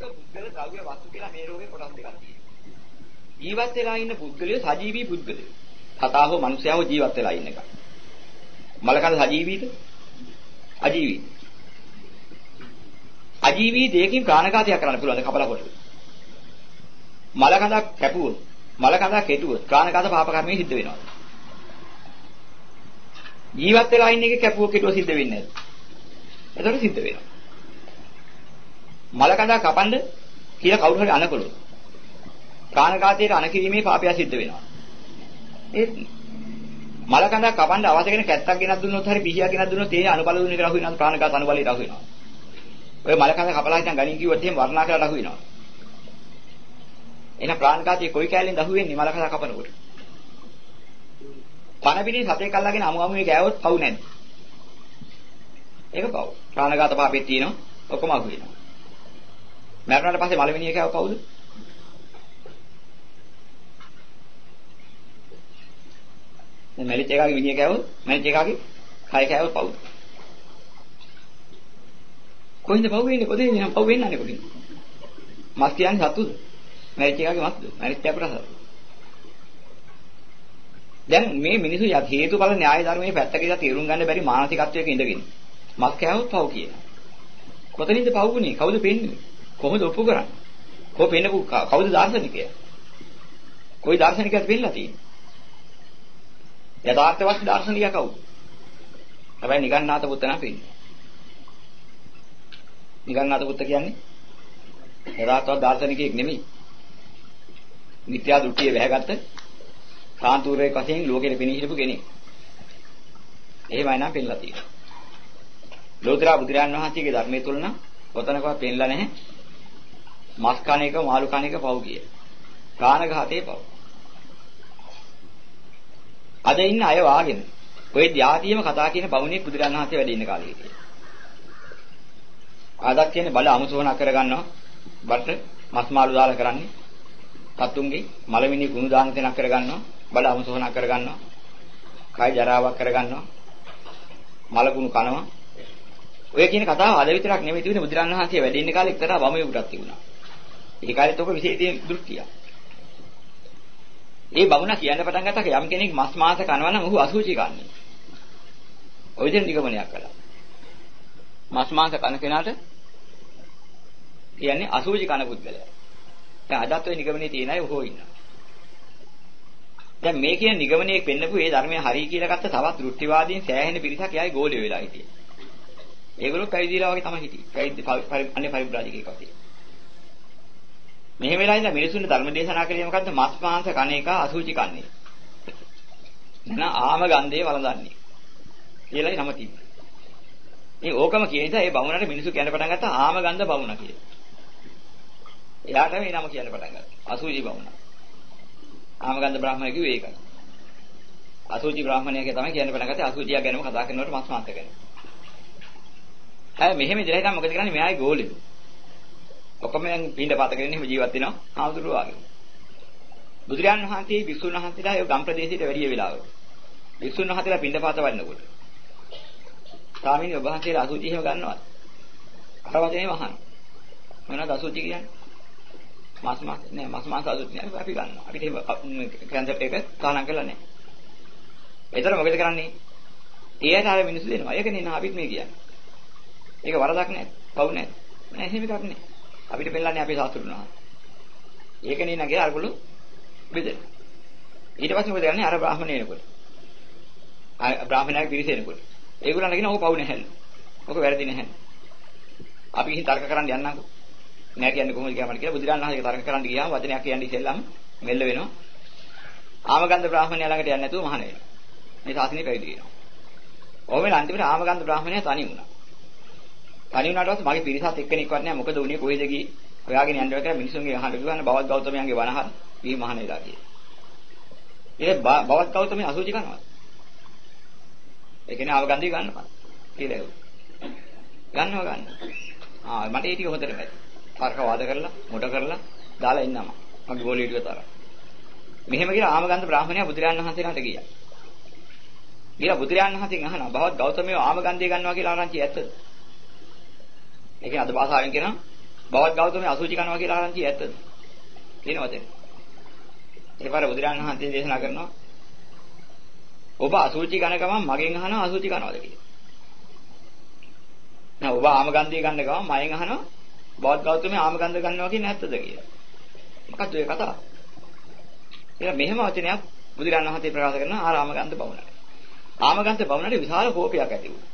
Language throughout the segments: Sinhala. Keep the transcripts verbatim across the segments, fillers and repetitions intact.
පුද්ගල ද්‍රව්‍ය වස්තු කියලා මේ රෝගේ කොටස් දෙකක් තියෙනවා. ජීවත් වෙලා ඉන්න පුද්ගලයෝ සජීවී පුද්ගලයෝ. සතා හෝ මනුස්සයා හෝ ජීවත් වෙලා ඉන්න එක. මලකඳ සජීවීද? අජීවී. අජීවී දෙයකින් ප්‍රාණඝාතයක් කරන්න පුළුවන් කපලා කොට. මලකඳක් කැපුවොත්, මලකඳක් කෙටුවොත් ප්‍රාණඝාත පාප කර්මයේ සිද්ධ වෙනවා. ජීවත් වෙලා ඉන්න එකේ කැපුව කෙටුව සිද්ධ වෙන්නේ නැහැ. ඒතකොට සිද්ධ වෙනවා. මලකඳක් කපන්න කියලා කවුරු හරි අනකොළොත් ප්‍රාණඝාතයට අනකිරීමේ පාපය සිද්ධ වෙනවා. ඒත් මලකඳක් කපන්න අවශ්‍ය කෙන කැත්තක් ගෙනත් දුන්නොත් හරි පිහියක් ගෙනත් දුන්නොත් ඒ අනුබල දුන්නේ රහු වෙනවා ප්‍රාණඝාත අනුබලේ රහු වෙනවා. ඔය මලකඳ කපලා හිටන් ගණන් කිව්වොත් එහෙම වර්ණා කරලා රහු වෙනවා. එහෙනම් ප්‍රාණඝාතයේ කොයි කැලෙන්ද රහු වෙන්නේ මලකඳ කපනකොට? පණ පිටි සතේ කල්ලාගෙන අමු අමුවේ ගෑවොත් පව් නැද්ද? ඒක පව්. ප්‍රාණඝාත පාපෙත් තියෙනවා ඔක්කොම අහු වෙනවා. මරණයට පස්සේ මලමිනිය කෑව පවුද? දැන් මැලිච් එකගේ විනිය කෑවොත් මැලිච් එකගේ කය කෑවොත් පවුද? කොහෙන්ද පව් වෙන්නේ? කොතේ ඉන්නේ නම් පව් වෙන්නන්නේ කොටින්? මස් කියන්නේ සතුද? මැලිච් එකගේ මස්ද? මැලිච් අපරස. දැන් මේ මිනිස්සු යත් හේතුඵල න්‍යාය ධර්මයේ පැත්තක ඉඳලා තේරුම් ගන්න බැරි මානසිකත්වයක ඉඳගෙන මස් කෑවොත් පව් කියනවා. කොතනින්ද පව් වුනේ? කවුද පෙන්නේ? කොහොමද ඔප්පු කරන්නේ? කොහොම පෙන්නපු කවුද දාර්ශනිකයා? කොයි දාර්ශනිකයක්ද පෙන්නලා තියෙන්නේ? යථාර්ථවත් දාර්ශනිකයා කවුද? හැබැයි නිගණ්ඨනාත පුත්ත නම් පෙන්නේ. නිගණ්ඨනාත පුත්ත කියන්නේ යථාර්ථවත් දාර්ශනිකයෙක් නෙමෙයි. මිත්‍යා දෘෂ්ටිය වැහැගත්ත සාන්තුරේක වශයෙන් ලෝකෙට පෙනී හිටපු කෙනෙක්. එහෙමයි නම් පෙන්නලා තියෙනවා. ලෝතර බුදුරයන් වහන්සේගේ ධර්මයේ තුල නම් කොතනකවත් පෙන්නලා නැහැ. මස් කණ එක මාළු කණ එක පව් කිය. ප්‍රාණඝාතේ පව්. අද ඉන්න අය වාගෙන ඔය ධාතියම කතා කියන බමුණේ බුදුරන් වහන්සේ වැඩ ඉන්න කාලේ හිටියේ. ආදක් කියන්නේ බල අමුසෝනා කරගන්නවා. බට මස් මාළු දාලා කරන්නේ. සතුන්ගේ මලමිනි ගුණ දාන තැනක් කරගන්නවා. බල අමුසෝනා කරගන්නවා. කය ජරාවක් කරගන්නවා. මල ගුණ කනවා. ඔය කියන කතාව අද විතරක් නෙමෙයි තිබුණේ බුදුරන් වහන්සේ වැඩ ඉන්න කාලේ එක්තරා බමුණෙකුටත් තිබුණා. ඒ කාලෙත් ඔක විශේෂ තියෙන දෘෂ්ටිය. ඒ බමුණා කියන්න පටන් ගත්තා යම් කෙනෙක් මස් මාංශ කනවා නම් ඔහු අසුචි කන්නේ. ඔය දෙන නිගමනයක් කළා. මස් මාංශ කන කෙනාට කියන්නේ අසුචි කන පුද්ගලයා. දැන් අදත් ඔය නිගමනේ තියෙන අය ඔහො ඉන්නවා. දැන් මේ කියන නිගමනේ පෙන්නපු ඒ ධර්මයේ හරි කියලා ගත්ත තවත් දෘෂ්ටිවාදීන් සෑහෙන පිරිසක් යයි ගෝලිය වෙලා හිටියේ. ඒගොල්ලෝ පැවිදිලා වගේ තමයි හිටියේ. පැවිදි අනේ පරිබ්‍රාජිකයෙක් වගේ. මෙහෙම වෙලා ඉඳලා මිනිසුන්ට ධර්ම දේශනා කළේ මොකද්ද? මස් මාංශ කන එක අසුචි කන්නේ. නා ආම ගන්ධේ වළඳන්නේ. කියලායි නම තිබ්බේ. මේ ඕකම කියන නිසා ඒ බමුණට මිනිසු කියන්න පටන් ගත්තා ආම ගන්ධ බමුණ කියලා. එයාට මේ නම කියන්න පටන් ගත්තා. අසුචි බමුණ. ආම ගන්ධ බ්‍රාහ්මණය කිව්වේ ඒකයි. අසුචි බ්‍රාහ්මණයගේ තමයි කියන්න පටන් ගත්තේ අසුචිය ගැනම කතා කරනකොට මස් මාංශ ගැන. හැබැයි මෙහෙම ඉඳලා හිටන් මොකද කරන්නේ? මෙයායි ගෝලෙලු. ඔක්කොම දැන් පින්ඩ පාත කරගෙන එහෙම ජීවත් වෙනවා ආමුදුරුවෝ වගේ. බුදුරජාන් වහන්සේ විසුණු වහන්සේලා ඒ ගම් ප්‍රදේශයට වැඩි වෙලාවක. විසුණු වහන්සේලා පින්ඩ පාත වඩනකොට. ස්වාමීන් වහන්සේලා අසුචි එහෙම ගන්නවද? අර වචනේ වහන. මොනවද අසුචි කියන්නේ? මාස් මාස් නෑ මාස් මාස් අසුචි නෑ අපි ගන්නවා. අපිට එහෙම කැන්සර් එක සාහනම් කරලා නෑ. ඒතර මොකද කරන්නේ? ඒයට අර මිනිස්සු දෙනවා. ඒකනේ නා අපිත් මේ කියන්නේ. ඒක වරදක් නෑ. පව් නෑ. නෑ එහෙම එකක් නෑ. අපිට පෙන්නන්නේ අපේ සාස්ත්‍රුණා. ඒකනේ නගේ අරගොල්ලෝ බෙදෙන. ඊට පස්සේ මොකද කරන්නේ? අර බ්‍රාහ්මණය එනකොට. ආ බ්‍රාහ්මණයෙක් පිරිසෙනකොට. ඒගොල්ලන්ට කියන ඕක පව් නැහැලු. ඕක වැරදි නැහැ. අපි ඉතින් තර්ක කරන්න යන්නම්කෝ. නෑ කියන්නේ කොහොමද කියලා මට කියලා බුදුරජාණන් වහන්සේ තර්ක කරන්න ගියාම වචනයක් කියන්නේ ඉතින්ලම මෙල්ල වෙනවා. ආමගන්ධ බ්‍රාහ්මණයා ළඟට යන්නේ නැතුව මහාන වෙනවා. මේ ශාසනය පැවිදි වෙනවා. ඔහොම අන්තිමට ආමගන්ධ බ්‍රාහ්මණයා තනි වුණා. තනි වුණාට පස්සේ මගේ පිරිසත් එක්කෙනෙක්වත් නෑ. මොකද උනේ කොහෙද ගියේ? හොයාගෙන යන්න කියලා මිනිසුන්ගේ අහන්න ගිහන බවත් ගෞතමයන්ගේ වනහර වී මහාන වෙලා කියලා. ඒ බවත් ගෞතමයන් අසුචි කරනවා. ඒ කියන්නේ ආමගන්ධය ගන්නවා. කියලා ඒවා. ගන්නවා ගන්න. ආ මට ඒ ටික හොඳට බැරි. තර්ක වාද කරලා මොඩ කරලා දාලා ඉන්නම. මගේ ගෝලිය ටික තරහ. මෙහෙම කියලා ආමගන්ධ බ්‍රාහ්මණයා බුදුරජාණන් වහන්සේලාට ගියා. ගියා බුදුරජාණන් වහන්සේගෙන් අහනවා බවත් ගෞතමයෝ ආමගන්ධය ගන්නවා කියලා ආරංචි ඇත්තද? ඒ කියන්නේ අද භාෂාවෙන් කියනවා බවත් ගෞතමී අසුචි කනවා කියලා ආරංචි ඇත්තද? කියනවද? ඒපාර බුදුරජාණන් වහන්සේ දේශනා කරනවා ඔබ අසුචි කන ගමන් මගෙන් අහනවා අසුචි කනවද කියලා. නෑ ඔබ ආමගන්ධය ගන්න ගමන් මයෙන් අහනවා බවත් ගෞතමී ආමගන්ධ ගන්නවා කියන්නේ ඇත්තද කියලා. මොකද්ද ඒ කතාව? ඒක මෙහෙම වචනයක් බුදුරජාණන් වහන්සේ ප්‍රකාශ කරන ආරාමගන්ධ බවුණට. ආමගන්ධ බවුණට විශාල කෝපයක් ඇති වුණා.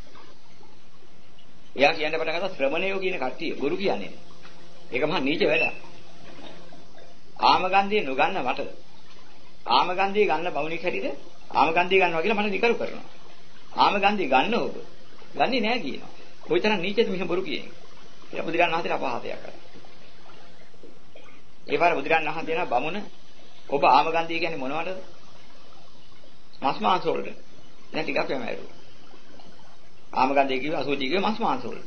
එයා කියන්න පටන් ගත්තා ශ්‍රමණයෝ කියන කට්ටිය ගුරු කියන්නේ. ඒක මහා නීච වැඩක්. ආමගන්ධය නොගන්න මට. ආමගන්ධය ගන්න බවුණෙක් හැටියට ආමගන්ධය ගන්නවා කියලා මට නිකරු කරනවා. ආමගන්ධය ගන්න ඕක. ගන්නේ නෑ කියනවා. කොයිතරම් නීචද මෙහෙම බොරු කියන්නේ. ඒක බුදුරජාණන් වහන්සේට අපහාසයක් කරා. ඒ වර බුදුරජාණන් වහන්සේ කියන බමුණ ඔබ ආමගන්ධය කියන්නේ මොනවටද? මස් මාංශ වලට. දැන් ටිකක් වෙමෑරු. ආමගන්ධය කිව්ව අසුචි කිව්ව මස් මාංශ වලට.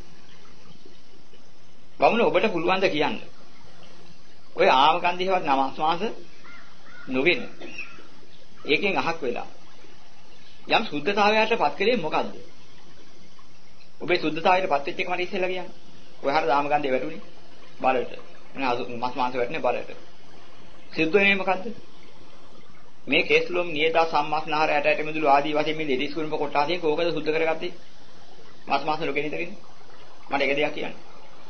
බමුණ ඔබට පුළුවන් ද කියන්න? ඔය ආමගන්ධයවත් මස් මාංශ නොවෙන. ඒකෙන් අහක් වෙලා. යම් සුද්ධතාවයට පත් කලේ මොකද්ද? ඔබේ සුද්ධතාවයට පත් වෙච්ච එක මට ඉස්සෙල්ලා කියන්න. ඔය හරියට ආමගන්ධය වැටුනේ බලයට. මස් මාංශ වැටුනේ බලයට. සිද්ධ වෙන්නේ මොකද්ද? මේ කේස්ලොම් නියදා සම්මාස්නහර ඇට ඇට මිදුළු ආදී වශයෙන් මේ දෙතිස් කුරුම්බ කොටාදී කෝකද සුද්ධ කරගත්තේ? මස් මාංශ ලෝකෙ නිතරනේ. මට එක දෙයක් කියන්න.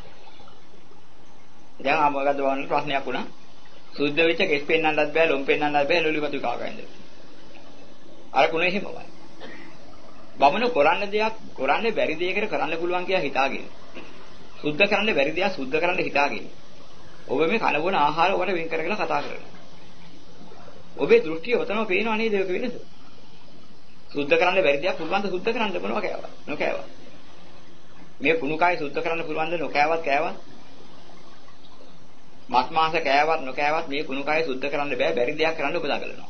දැන් ආමගන්ධ බවන ප්‍රශ්නයක් වුණා. සුද්ධ වෙච්ච කෙස් පෙන්නන්නත් බෑ, ලොම් පෙන්නන්නත් බෑ, ලොලිපතු කාගයින්ද. අර කුණේ එහෙමමයි. බමුණ කරන්න දෙයක් කරන්න බැරි දෙයකට කරන්න පුළුවන් කියලා හිතාගෙන. සුද්ධ කරන්න බැරි දෙයක් සුද්ධ කරන්න හිතාගෙන. ඔබ මේ කන බොන ආහාර වලට වෙන් කරගෙන කතා කරනවා. ඔබේ දෘෂ්ටිය ඔතනම පේනව නේද ඒක වෙනස? සුද්ධ කරන්න බැරි දෙයක් පුළුවන් ද සුද්ධ කරන්න මොනවා කෑවා? නොකෑවා. මේ කුණු කය සුද්ධ කරන්න පුළුවන් ද නොකෑවත් කෑවත්? මස් මාංශ කෑවත් නොකෑවත් මේ කුණු කය සුද්ධ කරන්න බෑ බැරි දෙයක් කරන්න ඔබ දඟලනවා.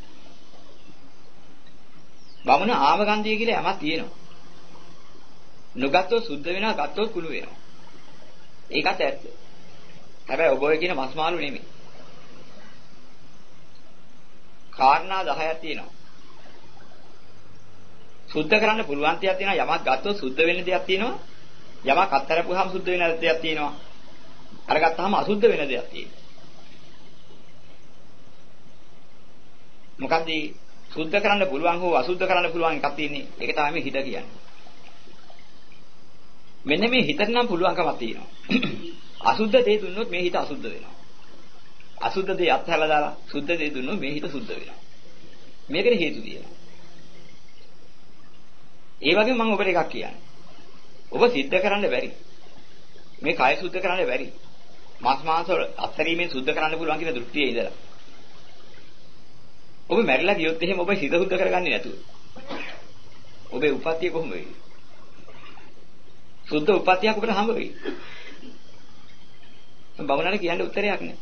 බමුණ ආමගන්ධය කියලා යමක් තියෙනවා. නොගත්තොත් සුද්ධ වෙනවා, ගත්තොත් කුණු වෙනවා. ඒකත් ඇත්ත. හැබැයි ඔබ ඔය කියන මස් මාළු නෙමෙයි. කාරණා දහයක් තියෙනවා. සුද්ධ කරන්න පුළුවන් තියක් තියෙනවා. යමක් ගත්තොත් සුද්ධ වෙන්න දෙයක් තියෙනවා. යමක් අත්හැරපුවාම සුද්ධ වෙන දෙයක් තියෙනවා. අර ගත්තාම අසුද්ධ වෙන දෙයක් තියෙනවා. මොකද්ද සුද්ධ කරන්න පුළුවන් හෝ අසුද්ධ කරන්න පුළුවන් එකක් තියෙන්නේ. ඒක තමයි මේ හිත කියන්නේ. මෙන්න මේ හිතට නම් පුළුවන්කමක් තියෙනවා. අසුද්ධ දේ දුන්නොත් මේ හිත අසුද්ධ වෙනවා. අසුද්ධ දේ අත්හැරලා දාලා සුද්ධ දේ දුන්නොත් මේ හිත සුද්ධ වෙනවා. මේකට හේතු තියෙනවා. ඒ වගේම මම ඔබට එකක් කියන්නේ. ඔබ සිද්ධ කරන්න බැරි. මේ කය සුද්ධ කරන්න බැරි. මාස් මාංශ අත්හැරීමෙන් සුද්ධ කරන්න පුළුවන් කියන දෘෂ්ටියේ ඉඳලා. ඔබ මැරිලා ගියොත් එහෙම ඔබ හිත සුද්ධ කරගන්නේ නැතුව. ඔබේ උපත්තිය කොහොම වෙයි? සුද්ධ උපත්තියක් ඔබට හම්බ වෙයි. බවුණට කියන්න උත්තරයක් නැහැ.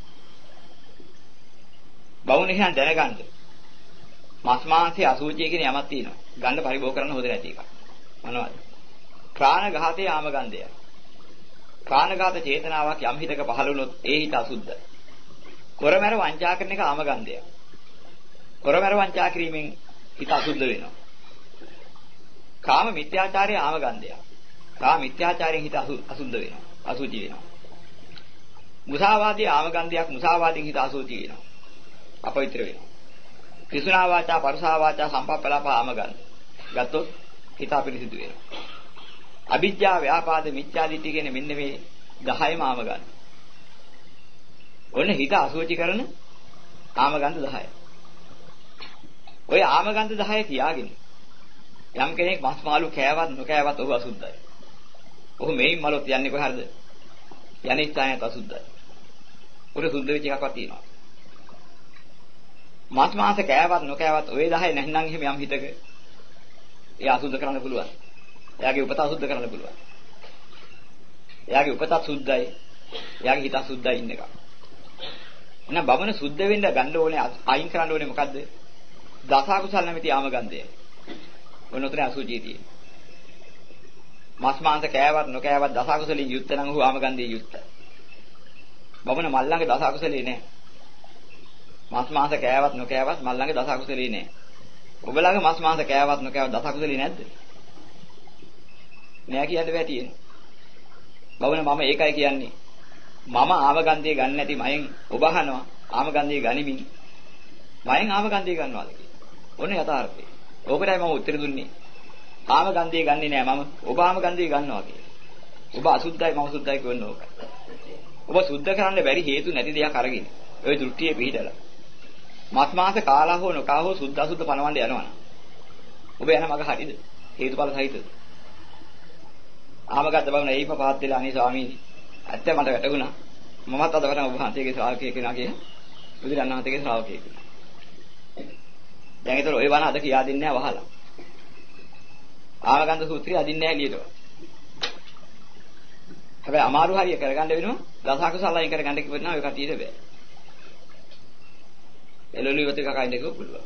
බවුණ එහෙනම් දැනගන්න. මස් මාංශයේ අසුචිය කියන යමක් තියෙනවා. ගන්න පරිභෝග කරන්න හොඳ නැති එකක්. මොනවද? ප්‍රාණඝාතයේ ආමගන්ධය. ප්‍රාණඝාත චේතනාවක් යම් හිතක පහළ වුණොත් ඒ හිත අසුද්ධයි. කොරමැර වංචා කරන එක ආමගන්ධය. කොරමැර වංචා කිරීමෙන් හිත අසුද්ධ වෙනවා. කාම මිත්‍යාචාරයේ ආමගන්ධය. කාම මිත්‍යාචාරයෙන් හිත අසුද්ධ වෙනවා. අසුචි වෙනවා. මුසාවාදී ආමගන්ධයක් මුසාවාදයෙන් හිත අසුචි වෙනවා. අපවිත්‍ර වෙනවා. පිසුනා වාචා පරුසා වාචා සම්පප්පලාප ආමගන්ධ. ගත්තොත් හිත අපිරිසිදු වෙනවා. අවිජ්ජා ව්‍යාපාද මිත්‍යා දිට්ඨි කියන මෙන්න මේ දහයම ආමගන්ධ. ඔන්න හිත අසුචි කරන ආමගන්ධ දහය. ඔය ආමගන්ධ දහය තියාගෙන යම් කෙනෙක් මස් මාළු කෑවත් නොකෑවත් ඔහු අසුද්ධයි. ඔහු මේන් මලොත් යන්නේ කොහරද? යන්නේ ස්ථානයට අසුද්ධයි. උර සුද්ධ වෙච්ච එකක්වත් තියෙනවා. මස් මාංශ කෑවත් නොකෑවත් ඔය දහය නැත්නම් එහෙම යම් හිතක ඒ අසුද්ධ කරන්න පුළුවන්. එයාගේ උපත අසුද්ධ කරන්න පුළුවන්. එයාගේ උපතත් සුද්ධයි. එයාගේ හිතත් සුද්ධයි ඉන්න එක. එහෙනම් බවන සුද්ධ වෙන්න ගන්න ඕනේ අයින් කරන්න ඕනේ මොකද්ද? දසකුසල නැමැති ආමගන්ධය. ඔන්න උතර අසුචිය තියෙන්නේ. මස් මාංශ කෑවත් නොකෑවත් දසකුසලින් යුක්ත නම් ඔහු ආමගන්ධයේ යුක්තයි. බවන මල්ලංගේ දසකුසලේ නෑ. මස් මාංශ කෑවත් නොකෑවත් මල්ලංගේ දසකුසලේ නෑ. ඔබලගේ මස් මාංශ කෑවත් නොකෑවත් දසකුසලේ නැද්ද? නෑ කියන්න බෑ තියෙන්නේ. බවන මම ඒකයි කියන්නේ. මම ආමගන්ධය ගන්න නැති මයෙන් ඔබ අහනවා ආමගන්ධය ගනිමින් මයෙන් ආමගන්ධය ගන්නවාද කියලා. ඔන්න යථාර්ථය. ඕකටයි මම උත්තර දුන්නේ. ආමගන්ධය ගන්නෙ නෑ මම ඔබ ආමගන්ධය ගන්නවා කියලා. ඔබ අසුද්ධයි මම සුද්ධයි කියවන්න ඕක. ඔබ සුද්ධ කරන්න බැරි හේතු නැති දෙයක් අරගෙන ඔය දෘෂ්ටියේ පිළිදලා. මස් මාස කාලා හෝ නොකා හෝ සුද්ධ අසුද්ධ පනවන්න යනවනම් ඔබ යන මග හරිද? හේතුඵල සහිතද? ආමගද්ද බව නෙයිප පහත් වෙලා අනේ ස්වාමීනි. ඇත්ත මට වැටුණා. මමත් අද වරම ඔබ වහන්සේගේ ශ්‍රාවකයෙක් වෙනවා කියලා. බුදුරණන් වහන්සේගේ ශ්‍රාවකයෙක් වෙනවා. දැන් ඒතර ඔය වණ අද කියා දෙන්නේ නැහැ වහලා. ආමගන්ධ සූත්‍රය අදින්නේ නැහැ එළියට. හැබැයි අමාරු හරිය කරගන්න වෙනවා. දසකුසලයෙන් කරගන්න කිව්වොත් නම් ඔය කටියට බෑ. එළවලු ඉවත කකා ඉන්න කිව්ව පුළුවන්.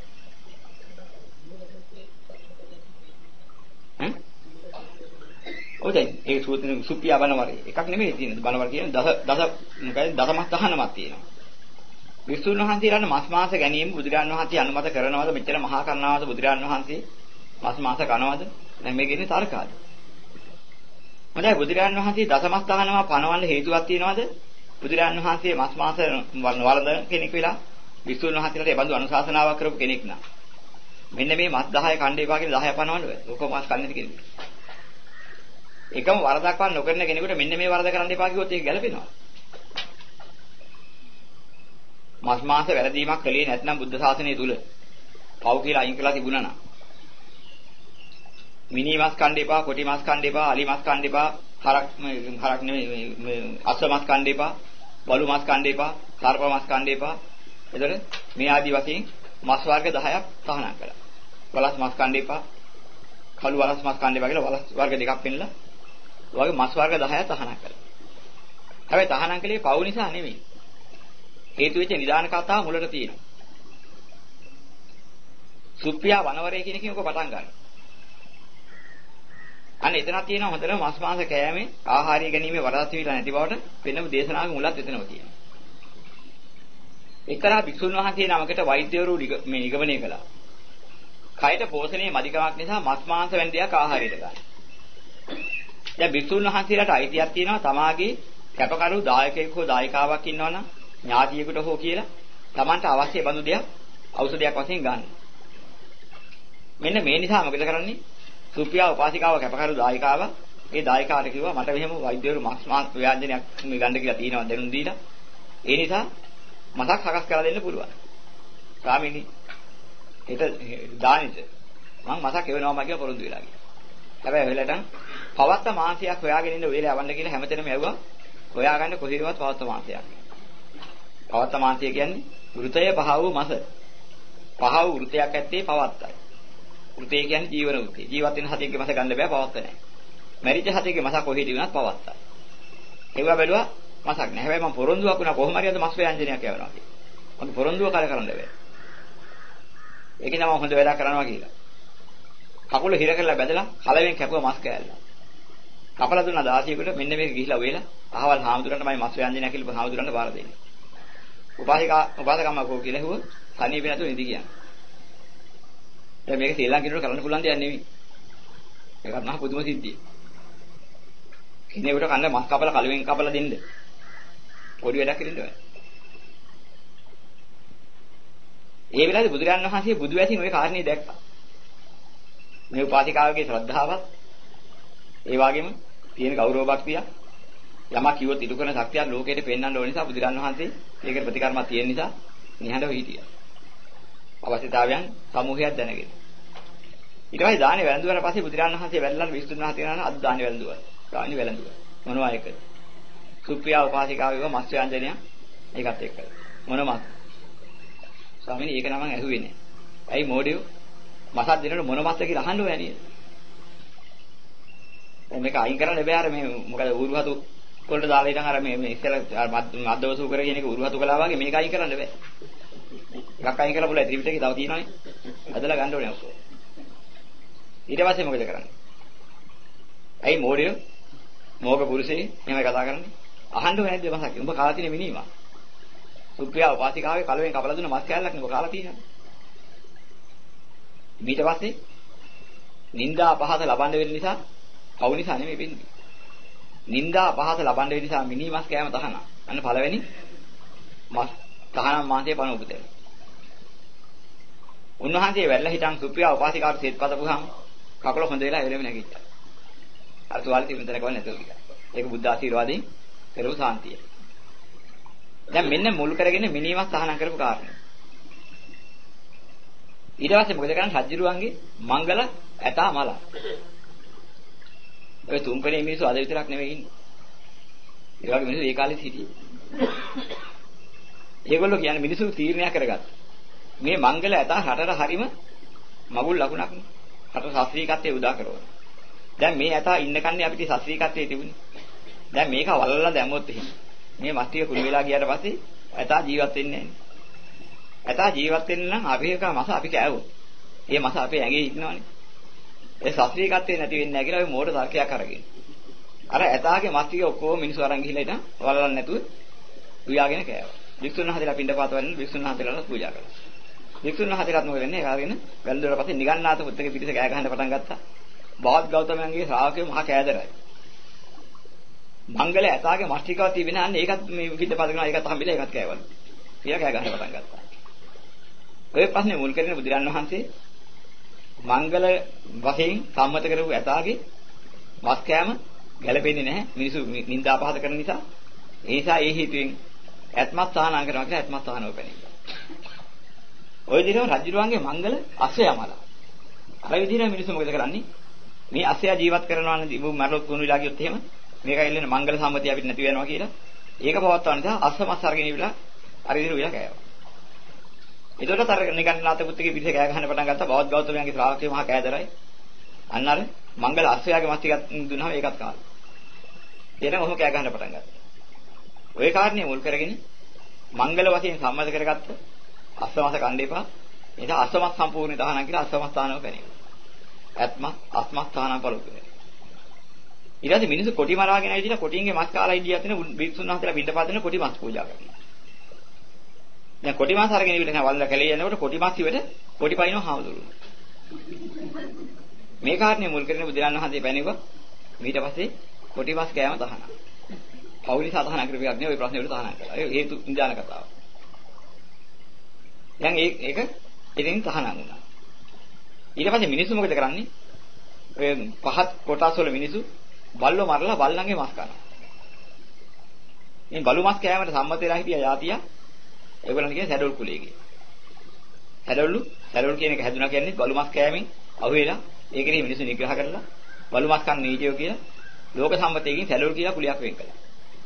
හ්ම්? ඔතෙන් ඒ සූත්‍රෙ සුප්පියා බණවරේ එකක් නෙමෙයි තියෙන්නේ. බණවර කියන්නේ දස දස මොකද දසමස් තහනමක් තියෙනවා. විසුණු වහන්සේලාට මස් මාස ගැනීම බුදුරජාණන් වහන්සේ අනුමත කරනවද? මෙච්චර මහා කරුණාවද බුදුරජාණන් වහන්සේ මස් මාස කනවද? දැන් මේක ඉන්නේ තර්කාද? මොකද බුදුරජාණන් වහන්සේ දසමස් තහනම පනවන්න හේතුවක් තියෙනවද? බුදුරජාණන් වහන්සේ මස් මාස වළඳ කෙනෙක් වෙලා විසුණු වහන්සේලාට ඒ බඳු අනුශාසනාවක් කරපු කෙනෙක් නා. මෙන්න මේ මස් දහය කණ්ඩේ එපා කියලා දහය පනවන්න බෑ. ඔක මස් කන්නේ කෙනෙක්. එකම වරදක්වත් නොකරන කෙනෙකුට මෙන්න මේ වරද කරන්න එපා කිව්වොත් ඒක ගැලපෙනවා. මස් මාස වැරදීමක් කළේ නැත්නම් බුද්ධ ශාසනය තුල පව් කියලා අයින් කළා තිබුණා නම් මිනි මස් කන්න එපා, කොටි මස් කන්න එපා, අලි මස් කන්න එපා, හරක් හරක් නෙමෙයි මේ අස්ස මස් කන්න එපා, බලු මස් කන්න එපා, සර්ප මස් කන්න එපා. එතකොට මේ ආදි වශයෙන් මස් වර්ග දහයක් තහනම් කළා. වලස් මස් කන්න එපා, කළු වලස් මස් කන්න එපා කියලා වලස් වර්ග දෙකක් පෙන්නලා ඔයගේ මස් වර්ග දහයක් තහනම් කළා. හැබැයි තහනම් කළේ පව් නිසා නෙමෙයි. හේතු වෙච්ච නිදාන කතාව මුලට තියෙනවා. සුප්පියා වනවරේ කියන එකෙන් ඔක පටන් ගන්නවා. අන්න එතනක් තියෙනවා හොඳටම මස් මාංශ කෑමේ ආහාරය ගැනීමේ වරදක් තිබිලා නැති බවට වෙනම දේශනාවක මුලත් එතනම තියෙනවා. එක්තරා භික්ෂුන් වහන්සේ නමකට වෛද්‍යවරු මේ නිගමනය කළා. කයට පෝෂණයේ මදිකමක් නිසා මස් මාංශ වැනි දෙයක් ආහාරයට ගන්න. දැන් භික්ෂුන් වහන්සේලාට අයිතියක් තියෙනවා තමාගේ කැපකරු දායකයෙක් හෝ දායිකාවක් ඉන්නවනම් ඥාතියෙකුට හෝ කියලා Tamanට අවශ්‍ය බඳු දෙයක් ඖෂධයක් වශයෙන් ගන්න. මෙන්න මේ නිසා මොකද කරන්නේ? සුපියා උපාසිකාව කැපකරු දායිකාව ඒ දායිකාට කිව්වා මට මෙහෙම වෛද්‍යවරු මස් මාංශ ව්‍යාජනයක් මේ ගන්න කියලා තියෙනවා දෙනුම් දීලා. ඒ නිසා මසක් සකස් කරලා දෙන්න පුළුවන්. ස්වාමීනි හිත දානෙට මම මසක් එවනවා කියලා පොරොන්දු වෙලා ගියා. හැබැයි වෙලටම පවත්ත මාංශයක් හොයාගෙන ඉන්න වෙලේ යවන්න කියලා හැමතැනම ඇව්වා. හොයාගන්න කොහේවත් පවත්ත මාංශයක්. පවත්ත මාංශය කියන්නේ වෘතය පහ වූ මස. පහ වූ වෘතයක් ඇත්තේ පවත්තයි. වෘතය කියන්නේ ජීවන වෘතය. ජීවත් වෙන හතෙක්ගේ මස ගන්න බෑ පවත්ත නැහැ. මැරිච්ච හතෙක්ගේ මස කොහෙද වුණත් පවත්තයි. ඒවා බැලුවා මසක් නැහැ. හැබැයි මම පොරොන්දුවක් වුණා කොහොම හරි අද මස් ව්‍යංජනයක් යවනවා කියලා. මම පොරොන්දුව කර කරන්න බෑ. ඒකේ නම හොඳ වැඩක් කරනවා කියලා. කකුල හිර කරලා බැදලා කලවෙන් කැපුවා මස් කෑල්ල. කපලා දුන්නා දාසියෙකුට මෙන්න මේක ගිහිලා වෙලා අහවල් හාමුදුරන්ට මම මස් ව්‍යංජනයක් කියලා හාමුදුරන්ට බාර දෙන්නේ. උපාසිකා උපාසකම්ම කෝ කියලා හුව තනියෙ නැතුව ඉඳි ගියා. දැන් මේක ශ්‍රී ලංකාවේ කරන්න පුළුවන් දෙයක් නෙවෙයි. ඒකත් මහ පුදුම සිද්ධිය. කෙනෙකුට කන්න මස් කපලා කලවෙන් කපලා දෙන්න. පොඩි වැඩක් කරන්න බෑ. ඒ වෙලාවේ බුදුරජාණන් වහන්සේ බුදු වැසින් ওই කාරණේ දැක්කා. මේ උපාසිකාවගේ ශ්‍රද්ධාවත් ඒ වගේම තියෙන ගෞරව භක්තිය යමක් කිව්වොත් ඉටු කරන ශක්තිය ලෝකෙට පෙන්වන්න ඕන නිසා බුදුරජාණන් වහන්සේ ඒකට ප්‍රතිකර්මයක් තියෙන නිසා නිහඬව හිටියා. අවශ්‍යතාවයන් සමූහයක් දැනගෙන. ඊට පස්සේ දානේ වැළඳුවාට පස්සේ බුදුරජාණන් වහන්සේ වැළඳලා විසුණු මහතේ යනවා අද දානේ වැළඳුවා. දානේ වැළඳුවා. මොනවා එකද? සුප්‍රියා උපාසිකාවේව මස් ව්‍යංජනය ඒකත් එක්ක. මොනවාද? ස්වාමීනි ඒක නම් මම ඇහුවේ නෑ. ඇයි මොඩියෝ මසක් දෙනකොට මොන මස්ද කියලා අහන්න ඕනේ නේද? දැන් මේක අයින් කරන්න බෑ අර මේ මොකද උරුහතු වලට දාලා ඉතින් අර මේ මේ ඉස්සෙල්ලා මද්දවසු කර කියන එක උරුහතු කළා වගේ මේක අයින් කරන්න බෑ. එකක් අයින් කරලා පුළුවන් ත්‍රිපිටකේ තව තියෙනවනේ. හදලා ගන්න ඕනේ ඔක්කොම. ඊට පස්සේ මොකද කරන්නේ? ඇයි මොඩියෝ මොෝග පුරුෂේ එහෙම කතා කරන්නේ? අහන්න ඕනේ නැද්ද මසක්? උඹ කාලා තියෙන මිනිහම. සුප්‍රියා උපාසිකාවේ කලවෙන් කපලා දුන්න මස් කෑල්ලක් නේ ඔබ කාලා තියෙනවා. ඊට පස්සේ නිന്ദා අපහාස ලබන්න වෙන නිසා පවු නිසා නෙමෙයි වෙන්නේ. නිന്ദා අපහාස ලබන්න වෙන නිසා මිනි මස් කෑම තහනම්. අන්න පළවෙනි මස් තහනම් මාසයේ පණ උපතේ. උන්වහන්සේ වැල්ලා හිටන් සුප්‍රියා උපාසිකාට සෙත් පතපුවාම කකුල හොඳ වෙලා එළෙම නැගිට්ටා. අර තුවාලේ තිබුණ තැනක වල නැතුව ගියා. ඒක බුද්ධ ආශිර්වාදයෙන් පෙරව සාන්තිය. දැන් මෙන්න මුල් කරගෙන මිනීමස් තහනම් කරපු කාරණේ. ඊට පස්සේ මොකද කරන්නේ? රජුරුවන්ගේ මංගල ඇතා මල. ඔය තුන්පනේ මිනිස්සු අද විතරක් නෙවෙයි ඉන්නේ. ඒ වගේ මිනිස්සු ඒ කාලේ හිටියේ. ඒගොල්ලෝ කියන්නේ මිනිස්සු තීරණයක් කරගත්තා. මේ මංගල ඇතා රටට හරීම මගුල් ලකුණක් නේ. රට ශාස්ත්‍රීයකත්වයේ උදා කරනවා. දැන් මේ ඇතා ඉන්න කන්නේ අපිට ශාස්ත්‍රීයකත්වයේ තිබුණේ. දැන් මේක වලලා දැම්මොත් එහෙම. මේ මස්තික කුළු වෙලා ගියාට පස්සේ ඇතා ජීවත් වෙන්නේ නැහැ. ඇතා ජීවත් වෙන්න නම් අපි එක මස අපි කෑවොත්. ඒ මස අපේ ඇඟේ ඉන්නවනේ. ඒ ශාස්ත්‍රීයකත්වයේ නැති වෙන්නේ නැහැ කියලා ඔය මෝඩ තර්කයක් අරගෙන. අර ඇතාගේ මස්තික ඔක්කොම මිනිස්සු අරන් ගිහිල්ලා ඉතින් වලලන්නේ නැතුව උයාගෙන කෑවා. වික්ෂුන් වහන්සේලා පින්ඩපාත වලින් වික්ෂුන් වහන්සේලාට පූජා කළා. වික්ෂුන් වහන්සේලාත් මොකද වෙන්නේ? ඒකාගෙන වැල්දුවට පස්සේ නිගන්නාත පුත්තගේ පිටිස කෑ ගහන්න පටන් ගත්තා. බෞද්ධ ගෞතමයන්ගේ ශ්‍රාවකයෝ මහා කෑදරයි. මංගල ඇතාගේ මස්තිකව තිබෙන අන්න ඒකත් මේ පින්ඩපාත කරනවා ඒකත් හම්බෙලා ඒකත් කෑවලු. කියලා කෑ ගහන්න පටන් ගත්තා. ඔය ප්‍රශ්නේ මුල් කරගෙන බුදුරන් වහන්සේ මංගල වශයෙන් සම්මත කරපු ඇතාගේ මස් කෑම ගැලපෙන්නේ නැහැ මිනිසු නිന്ദා පහත කරන නිසා. ඒ නිසා ඒ හේතුවෙන් ඇත්මත් සාහනා කරනවා කියලා ඇත්මත් සාහනව පැනෙනවා. ඔය විදිහටම රජුරුවන්ගේ මංගල අස්සයමල. අර විදිහට මිනිස්සු මොකද කරන්නේ? මේ අස්සය ජීවත් කරනවා නම් ඉබු මරලොත් ගුණ විලා ගියොත් එහෙම මේක ඇවිල්ලා මංගල සම්මතිය අපිට නැති වෙනවා කියලා. ඒක පවත්වන නිසා අස්සමස් අරගෙන ඉවිලා අර විදිහට උයලා කෑවා. එතකොට අර නිගණ්ඨනාත පුත්‍රගේ පිටේ කෑ ගහන්න පටන් ගත්තා. බෞද්ධ ගෞතමයන්ගේ ශ්‍රාවකයෝ මහා කෑදරයි. අන්න අර මංගල අස්සයාගේ මස් ටිකක් දුන්නාම ඒකත් කාලා. එතන ඔහොම කෑ ගහන්න පටන් ගත්තා. ওই කාරණේ මුල් කරගෙන මංගල වශයෙන් සම්මත කරගත්ත අස්සමස කණ්ඩේපා. එතන අස්සමස් සම්පූර්ණ දහනක් කියලා අස්සමස් තානව පැනෙනවා. ඇත්ම අස්මස් තානම පළතුනේ. ඊට පස්සේ මිනිස්සු කොටි මරාගෙන ඇවිදින කොටින්ගේ මස් කාලා ඉදියා තියෙන බික්ෂුන් වහන්සේලා පිටපාත දෙන කොටි මස් පූජා කරනවා. දැන් කොටි මාස අරගෙන ඉවිල්ලා වල්ල කැලේ යනකොට කොටි මාස් ඉවට කොටි පයින්ව හාමුදුරුවෝ. මේ කාරණේ මුල් කරගෙන බුදුරණන් වහන්සේ පැනෙවුවා. ඊට පස්සේ කොටි මාස් කෑම තහනම්. පෞලි සතහන කරපියක් නේ ওই ප්‍රශ්නේ වලට තහනම් කළා. ඒ හේතු ඉන්දාන කතාව. දැන් ඒක ඒක ඉතින් තහනම් වුණා. ඊට පස්සේ මිනිස්සු මොකද කරන්නේ? ඔය පහත් කොටස් වල මිනිස්සු බල්ලෝ මරලා බල්ලන්ගේ මාස් කනවා. මේ බලු මාස් කෑමට සම්මත වෙලා හිටියා යාතියා ඒගොල්ලන් කියන්නේ සැඩොල් කුලයේ කියලා. සැඩොල්ලු සැඩොල් කියන එක හැදුනා කියන්නේ බලු මස් කෑමෙන් අහුවෙලා ඒකේ මිනිස්සු නිග්‍රහ කරලා බලු මස් කන්න නීතියෝ කියලා ලෝක සම්මතයෙන් සැඩොල් කියලා කුලියක් වෙන් කළා.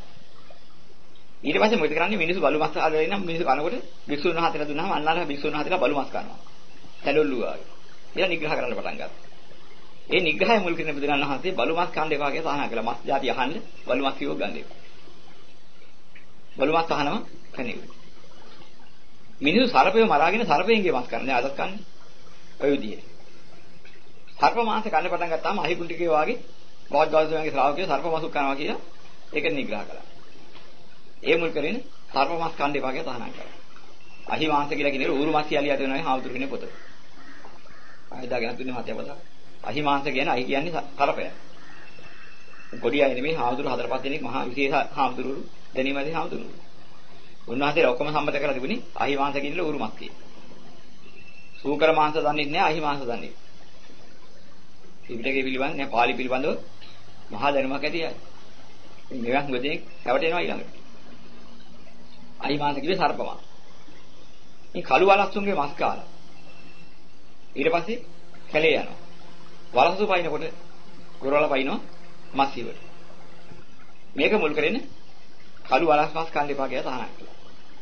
ඊට පස්සේ මොකද කරන්නේ මිනිස්සු බලු මස් ආදලා ඉන්න මිනිස්සු කනකොට භික්ෂුන් වහන්සේලා දුන්නාම අන්නාලා භික්ෂුන් වහන්සේලා බලු මස් කනවා. සැඩොල්ලු ආවේ. කියලා නිග්‍රහ කරන්න පටන් ගත්තා. ඒ නිග්‍රහය මුල් කරගෙන බුදුරණන් වහන්සේ බලු මස් කන්න එපා කියලා සාහන කළා. මස් ಜಾති අහන්න බලු මස් කියව ගන්න එපා. බලු මස් අහනම කන්නේ. මිනිස්සු සර්පය මරාගෙන සර්පයෙන්ගේ මාස් කරන්නේ අදත් කන්නේ. ඔය විදිහේ. සර්ප මාංශ කන්න පටන් ගත්තාම අහිකුණ්ටිකේ වාගේ බෞද්ධ ගෞතමයන්ගේ ශ්‍රාවකයෝ සර්ප මාසුක් කරනවා කියලා ඒක නිග්‍රහ කළා. ඒ මුල් කරගෙන සර්ප මාස් කන්න එපා කියලා තහනම් කළා. අහි මාංශ කියලා කියන්නේ ඌරු මාස් කියලා ලියලා දෙනවා හාමුදුරු කෙනේ පොත. ආයදාගෙන තුනේ මතය පොත. අහි මාංශ කියන්නේ අහි කියන්නේ සර්පය. ගොඩියයි නෙමෙයි හාමුදුරු හතර පහ දෙනෙක් මහා විශේෂ හාමුදුරු දෙනීමදී හාමුදුරු. උන්වහන්සේලා ඔක්කොම සම්මත කරලා තිබුණේ අහි මාංශ කිනල ඌරු මාස් කියන. සූකර මාංශ දන්නේ නැහැ අහි මාංශ දන්නේ. ත්‍රිපිටකයේ පිළිබඳ නැහැ පාලි පිළිබඳව මහා දැනුමක් ඇති අය. මේවා හුඟදෙනෙක් හැවටෙනවා ඊළඟට. අහි මාංශ කිව්වේ සර්පමා. මේ කළු වලස්සුන්ගේ මස් කාලා. ඊට පස්සේ කැලේ යනවා. වලස්සු පයින්නකොට ගොරවල පයින්නවා මස් ඉවර. මේක මුල් කරගෙන කළු වලස් මස් කන්න එපා කියලා තහනම් කළා.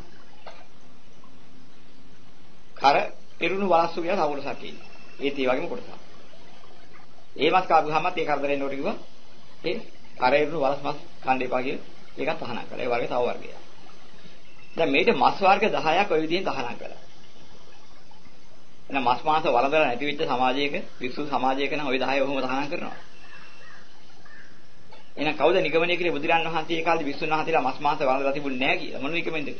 කර පිරුණු වලස්සු කියලා තව කොටසක් ඉන්නවා. ඒත් ඒ වගේම කොටසක්. ඒ මස් කාපුවාමත් ඒ කරදරේ නෝට කිව්වා. ඒ කර පිරුණු වලස් මස් කන්න එපා කියලා ඒකත් තහනම් කළා. ඒ වගේ තව වර්ගයක්. දැන් මේක මස් වර්ග දහයක් ඔය විදිහෙන් තහනම් කළා. එහෙනම් මස් මාංශ වළඳලා නැති වෙච්ච සමාජයක විසු සමාජයක නම් ওই දහය ඔහොම තහනම් කරනවා. එහෙනම් කවුද නිගමනය කරේ බුදුරන් වහන්සේ ඒ කාලේ විසුණු වහන්සේලා මස් මාංශ වළඳලා තිබුණේ නැහැ කියලා මොන නිගමෙන්ද?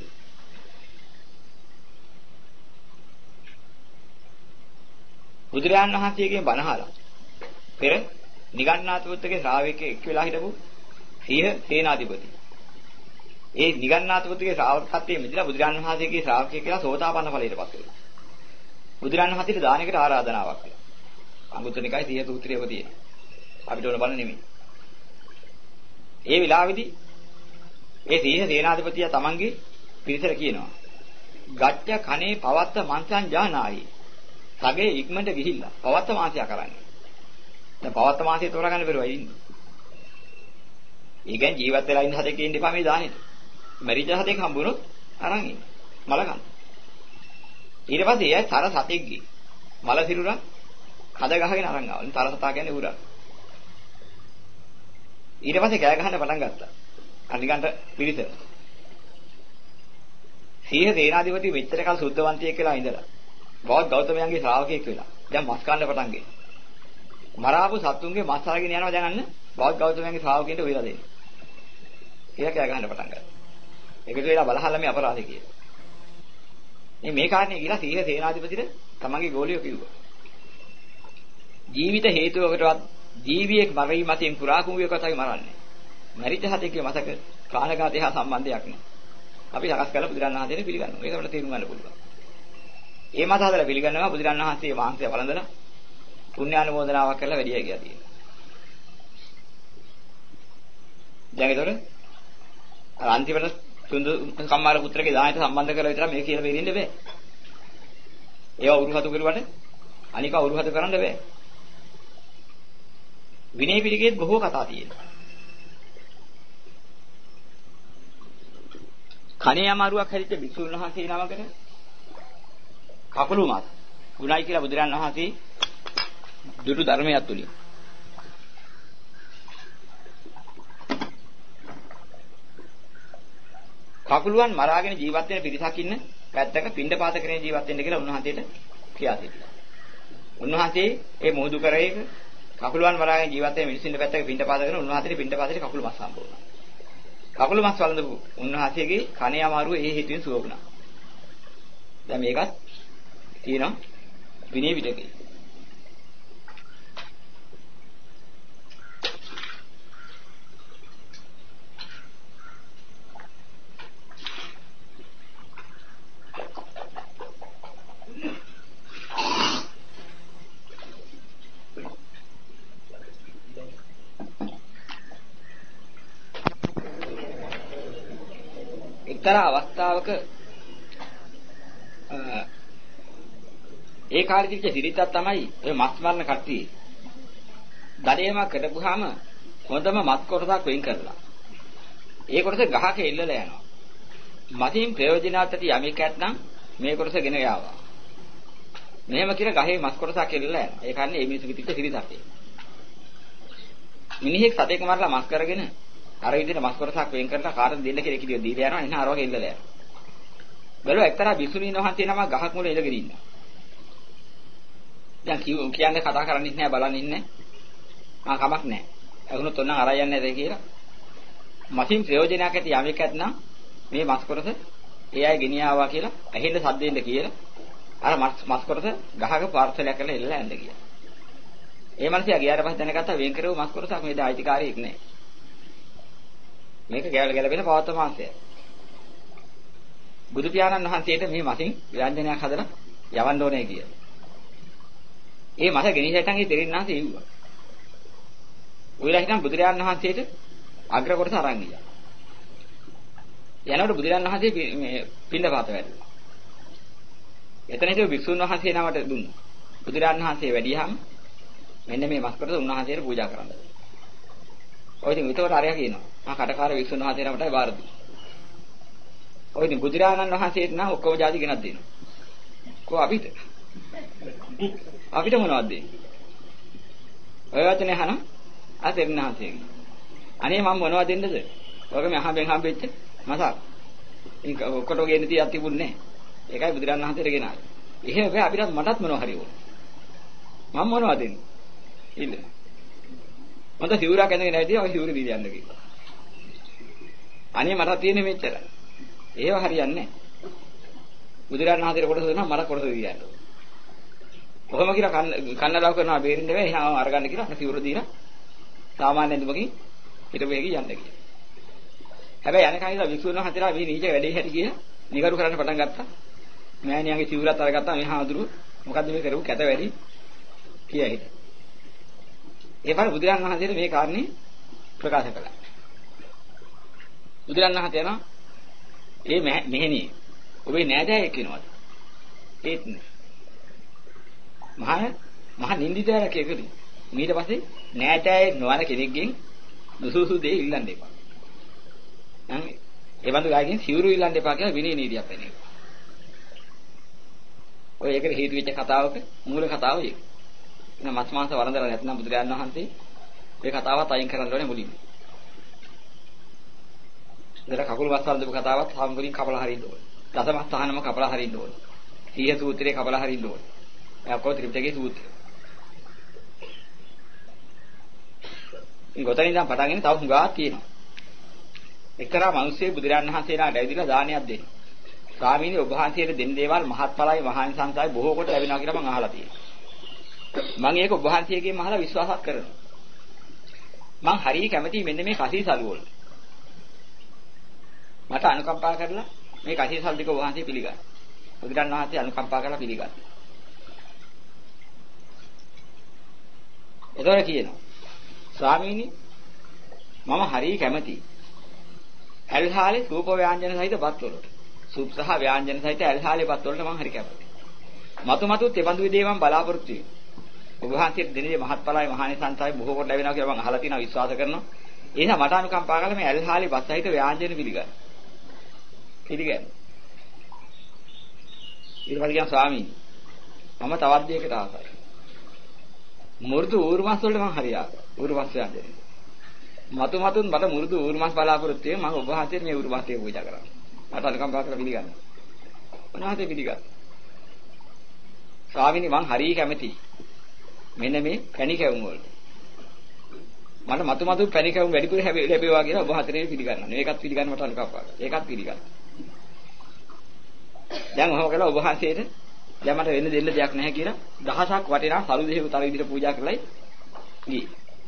බුදුරන් වහන්සේගෙන් බණ අහලා පෙර නිගණ්ඨනාථ පුත්‍රගේ ශ්‍රාවකයෙක් එක් වෙලා හිටපු සීහ සේනාධිපති ඒ නිගන්නාතපතිගේ ශ්‍රාවකත්වයේ මිදලා බුදුරජාණන් වහන්සේගේ ශ්‍රාවකයෙක් කියලා සෝතාපන්න ඵලයටපත් වෙනවා. බුදුරජාණන් වහන්සේට දානයකට ආරාධනාවක් කළා. අංගුත්තර නිකායේ සිය සූත්‍රයක තියෙනවා. අපිට ඕන බලන්න නෙමෙයි. ඒ විලාවේදී ඒ සීහ සේනාධිපතියා තමන්ගේ පිරිසට කියනවා. ගච්ඡ කනේ පවත්ත මංසං ජානායි. සගේ ඉක්මනට ගිහිල්ලා පවත්ත මාසය කරන්නේ. දැන් පවත්ත මාසය තෝරගන්න බැරුවයි ඉන්නේ. ඒ කියන්නේ ජීවත් වෙලා ඉන්න හතෙක් ඉන්න එපා මේ දානෙට. මරිජ හතෙක් හම්බුනොත් අරන් ඉන්න. මල ගන්න. ඊට පස්සේ එයා තර සතෙක් ගියේ. මල සිරුරක් හද ගහගෙන අරන් ආවලු. තර සතා කියන්නේ උරා. ඊට පස්සේ කෑ ගහන්න පටන් ගත්තා. අනිගන්ට පිළිස. සීහ සේනාධිපති මෙච්චර කල් සුද්ධවන්තියෙක් වෙලා ඉඳලා. බෞද්ධ ගෞතමයන්ගේ ශ්‍රාවකයෙක් වෙලා. දැන් මස් කන්න පටන් ගියා. මරාපු සතුන්ගේ මස් අරගෙන යනවා දැන් අන්න බෞද්ධ ගෞතමයන්ගේ ශ්‍රාවකයන්ට උයලා දෙන්නේ. කියලා කෑ ගහන්න පටන් ගත්තා. ඒකට වෙලා බලහල්ලා මේ අපරාධය කියලා. මේ මේ කාරණේ කියලා සීහ සේනාධිපතිට තමන්ගේ ගෝලියෝ කිව්වා. ජීවිත හේතුවකටවත් ජීවියෙක් මරණය මතින් පුරා කුඹියක කතාවේ මරන්නේ. මරිච්ච හතෙක්ගේ මතක කාණඝාතය හා සම්බන්ධයක් නෑ. අපි සකස් කරලා බුදුරණන් වහන්සේට පිළිගන්නවා. ඒක අපිට තේරුම් ගන්න පුළුවන්. ඒ මත හදලා පිළිගන්නවා බුදුරණන් වහන්සේ වහන්සේ වළඳලා පුණ්‍යානුමෝදනාවක් කරලා වැඩි ගියා තියෙනවා. දැන් ඒතකොට අර අන්තිමට සුන්දර කම්මාර පුත්‍රගේ දායයට සම්බන්ධ කරලා විතර මේ කියලා බේරෙන්න බෑ. ඒවා උරුහතු කරුවට අනික උරුහතු කරන්න බෑ. විනය පිටකයේත් බොහෝ කතා තියෙනවා. කණේ අමාරුවක් හැදිච්ච භික්ෂුන් වහන්සේ නමකට කකුළු මාත් ගුණයි කියලා බුදුරන් වහන්සේ දුටු ධර්මයක් තුලින් කකුළුවන් මරාගෙන ජීවත් වෙන පිරිසක් ඉන්න පැත්තක පින්ඩපාත කරගෙන ජීවත් වෙන්න කියලා උන්වහන්සේට කියා සිටියා. උන්වහන්සේ මේ මොහුදු කරේක කකුළුවන් මරාගෙන ජීවත් වෙන මිනිස්සුන්ගේ පැත්තක පින්ඩපාත කරන උන්වහන්සේට පින්ඩපාතේ කකුළු මස් හම්බ වුණා. කකුළු මස් වළඳපු උන්වහන්සේගේ කණේ අමාරුව ඒ හේතුවෙන් සුව වුණා. දැන් මේකත් තියෙනවා විනය පිටකේ. එක්තරා අවස්ථාවක ඒ කාලේ තිබිච්ච සිරිතක් තමයි ඔය මස් මරණ කට්ටිය. දඩේම කඩපුවාම හොඳම මස් කොටසක් වෙන් කරලා. ඒ කොටස ගහක එල්ලලා යනවා. මතින් ප්‍රයෝජනවත් ඇති යමෙක් ඇත්නම් මේ කොටස ගෙන යාවා. මෙහෙම කියලා ගහේ මස් කොටසක් එල්ලලා යනවා. ඒ කියන්නේ මේ මිනිස්සුගේ තිබිච්ච සිරිතක්. මිනිහෙක් සතෙක් මරලා මස් කරගෙන අර විදිහට මස් කොටසක් වෙන් කරලා කාටද දෙන්න කියලා කිව්ව දීලා යනවා. එන්න අර වගේ ඉල්ලලා යනවා. බැලුවා එක්තරා බිසුණීන් වහන්සේ නම ගහක් මුල ඉඳගෙන ඉන්නවා. දැන් කියන්නේ කතා කරන්නේ නැහැ බලන්නේ නැහැ. ආ කමක් නැහැ. එවුනොත් ඔන්න අරයන් යන්නේ නැතේ කියලා. මතින් ප්‍රයෝජනයක් ඇති යමෙක් ඇත්නම් මේ මස් කොටස ඒ අය ගෙනියාවා කියලා ඇහෙන්න සද්දෙන්න කියලා අර මස් මස් කොටස ගහක පාර්සලයක් කරලා එල්ලලා යන්න ගියා. ඒ මිනිහා ගියාට පස්සේ දැනගත්තා වෙන් කරව මස් කොටසක් මේ දායිතිකාරයෙක් නැහැ. මේක ගැල ගැලපෙන පවත්ත මාංශය. බුදු පියාණන් වහන්සේට මේ මතින් ව්‍යංජනයක් හදලා යවන්න ඕනේ කියලා. ඒ මත ගෙනිච්චටන් ඒ දෙරින්නාසේ ඉව්වා. ඔයලා හිටන් බුදුරජාණන් වහන්සේට අග්‍ර කොටස අරන් ගියා. යනකොට බුදුරජාණන් වහන්සේ මේ පින්නපාත වැඩුවා. එතන හිටපු භික්ෂුන් වහන්සේ නමට දුන්නා. බුදුරජාණන් වහන්සේ වැඩියහම මෙන්න මේ මස් කොටස උන්වහන්සේට පූජා කරන්න. ඔය ඉතින් විතර අරයා කියනවා. ආ කටකාර වික්ෂුන් වහන්සේ නමටයි බාර දුන්නා. ඔය ඉතින් බුදුරජාණන් වහන්සේට නම් ඔක්කොම ಜಾති ගෙනත් දෙනවා. කො අපිට? අපිට මොනවද දෙන්නේ? ඔය වචනේ අහන අතෙන්නාසෙගේ. අනේ මම මොනවද දෙන්නද? ඔක මේ අහඹෙන් හම්බෙච්ච මසක්. ඒක ඔක්කොට ගෙන්න තියක් තිබුණේ නැහැ. ඒකයි බුදුරජාණන් වහන්සේට ගෙනාවේ. එහෙම වෙයි අපිට මටත් මොනව හරි ඕන. මම මොනවද දෙන්නේ? ඉන්න. මට සිවුරක් ඇඳගෙන නැවිදී ඔය සිවුර දීලා යන්න කිව්වා. අනේ මට තියෙන්නේ මෙච්චරයි. ඒව හරියන්නේ නැහැ. බුදුරජාණන් වහන්සේට කොටස දුන්නා මට කොටස දීලා යන්න. කොහොම කියලා කන්නලාව කරනවා බේරෙන්න බෑ. එහෙනම් අරගන්න කියලා සිවුර දීලා සාමාන්‍ය දුමකින් හිටපු එකේ යන්න කියලා. හැබැයි යනකන් ඉඳලා විසුණු වහන්සේලා මේ නීච වැඩේ හැටි කියලා නිගරු කරන්න පටන් ගත්තා. මෑණියන්ගේ සිවුරත් අරගත්තා මේ හාමුදුරුව. මොකද්ද මේ කරපු කැත වැඩි කියලා හිතා. ඒ පාර බුදුරන් වහන්සේට මේ කාරණේ ප්‍රකාශ කළා. බුදුරන් වහන්සේ යනවා ඒ මෙහෙණිය ඔබේ නෑදෑයෙක් වෙනවද? ඒත් නෑ. මහා මහා නින්දිතයක කෙරෙලි. ඊට පස්සේ නෑදෑයෙක් නොවන කෙනෙක්ගෙන් දුසුසු දෙය ඉල්ලන්න එපා. නම් ඒ බඳු ගායකින් සිවුරු ඉල්ලන්න එපා කියලා විනය නීතියක් වෙන්නේ. ඔය ඒකට හේතු වෙච්ච කතාවක මූල කතාව ඒක. එහෙනම් මස් මාංශ වරඳලා නැත්නම් බුදුරජාණන් වහන්සේ මේ කතාවත් අයින් කරන්න ඕනේ මුලින්ම. ඉතල කකුල් වස් වරඳපු කතාවත් සම්පූර්ණ කපලා හරින්න ඕනේ. දසමස් තහනම කපලා හරින්න ඕනේ. සීහ සූත්‍රේ කපලා හරින්න ඕනේ. එයාකෝ ත්‍රිපිටකයේ සූත්‍රය. ගොතනින් දැන් පටන් ගන්න තව හුඟා තියෙනවා. එක්තරා මිනිස්සේ බුදුරජාණන් වහන්සේලාට ඇවිදලා දානයක් දෙන්න. ස්වාමීනි ඔබ වහන්සේට දෙන්න දේවල් මහත්ඵලයි මහානිසංසයි බොහෝ කොට ලැබෙනවා කියලා මම අහලා තියෙනවා. මම ඒක ඔබ වහන්සේගෙන් අහලා විශ්වාසත් කරනවා. මම හරිය කැමතියි මෙන්න මේ කසීසලු වල. මට අනුකම්පා කරලා මේ කසීසල් දෙක ඔබ වහන්සේ පිළිගන්න. බුදුරජාණන් වහන්සේ අනුකම්පා කරලා පිළිගන්න. එතකොට කියනවා ස්වාමීනි මම හරිය කැමතියි ඇල්හාලේ සූප ව්‍යාංජන සහිත බත් වලට. සූප් සහ ව්‍යාංජන සහිත ඇල්හාලේ බත් වලට මම හරිය කැමතියි. මතු මතු තෙබඳු විදේ මම බලාපොරොත්තු වෙනවා. ඔබ වහන්සේට දෙන්නේ මහත්ඵලයි මහානිසංසයි බොහෝ කොට ලැබෙනවා කියලා මම අහලා තියෙනවා විශ්වාස කරනවා. ඒ නිසා මට අනුකම්පා කරලා මේ ඇල්හාලේ බත් සහිත ව්‍යාංජන පිළිගන්න. පිළිගන්න. ඊට පස්සේ කියනවා ස්වාමීනි මම තවත් දෙයකට ආසයි. මුරුදු ඌරුමස් වලට මම හරිය ආසයි. ඌරුමස් ව්‍යාංජන. මතු මතුන් මට මුරුදු ඌරුමස් බලාපොරොත්තු වෙනවා. මම ඔබ වහන්සේට මේ ඌරුමස් ටික පූජා කරනවා. මට අනුකම්පා කරලා පිළිගන්න. මොනවද පිළිගන්න? ස්වාමීනි මං හරිය කැමතියි. මෙන්න මේ පැණි කැවුම් වලට. මට මතු මතු පැණි කැවුම් වැඩිපුර ලැබෙවා කියලා ඔබ හතරේ පිළිගන්නවා. මේකත් පිළිගන්න මට අනුකම්පා කරලා. ඒකත් පිළිගන්න. දැන් ඔහොම කළා ඔබ වහන්සේට දැන් මට වෙන දෙන්න දෙයක් නැහැ කියලා දහසක් වටිනා සරු දෙහිව තර විදිහට පූජා කරලායි ගියේ.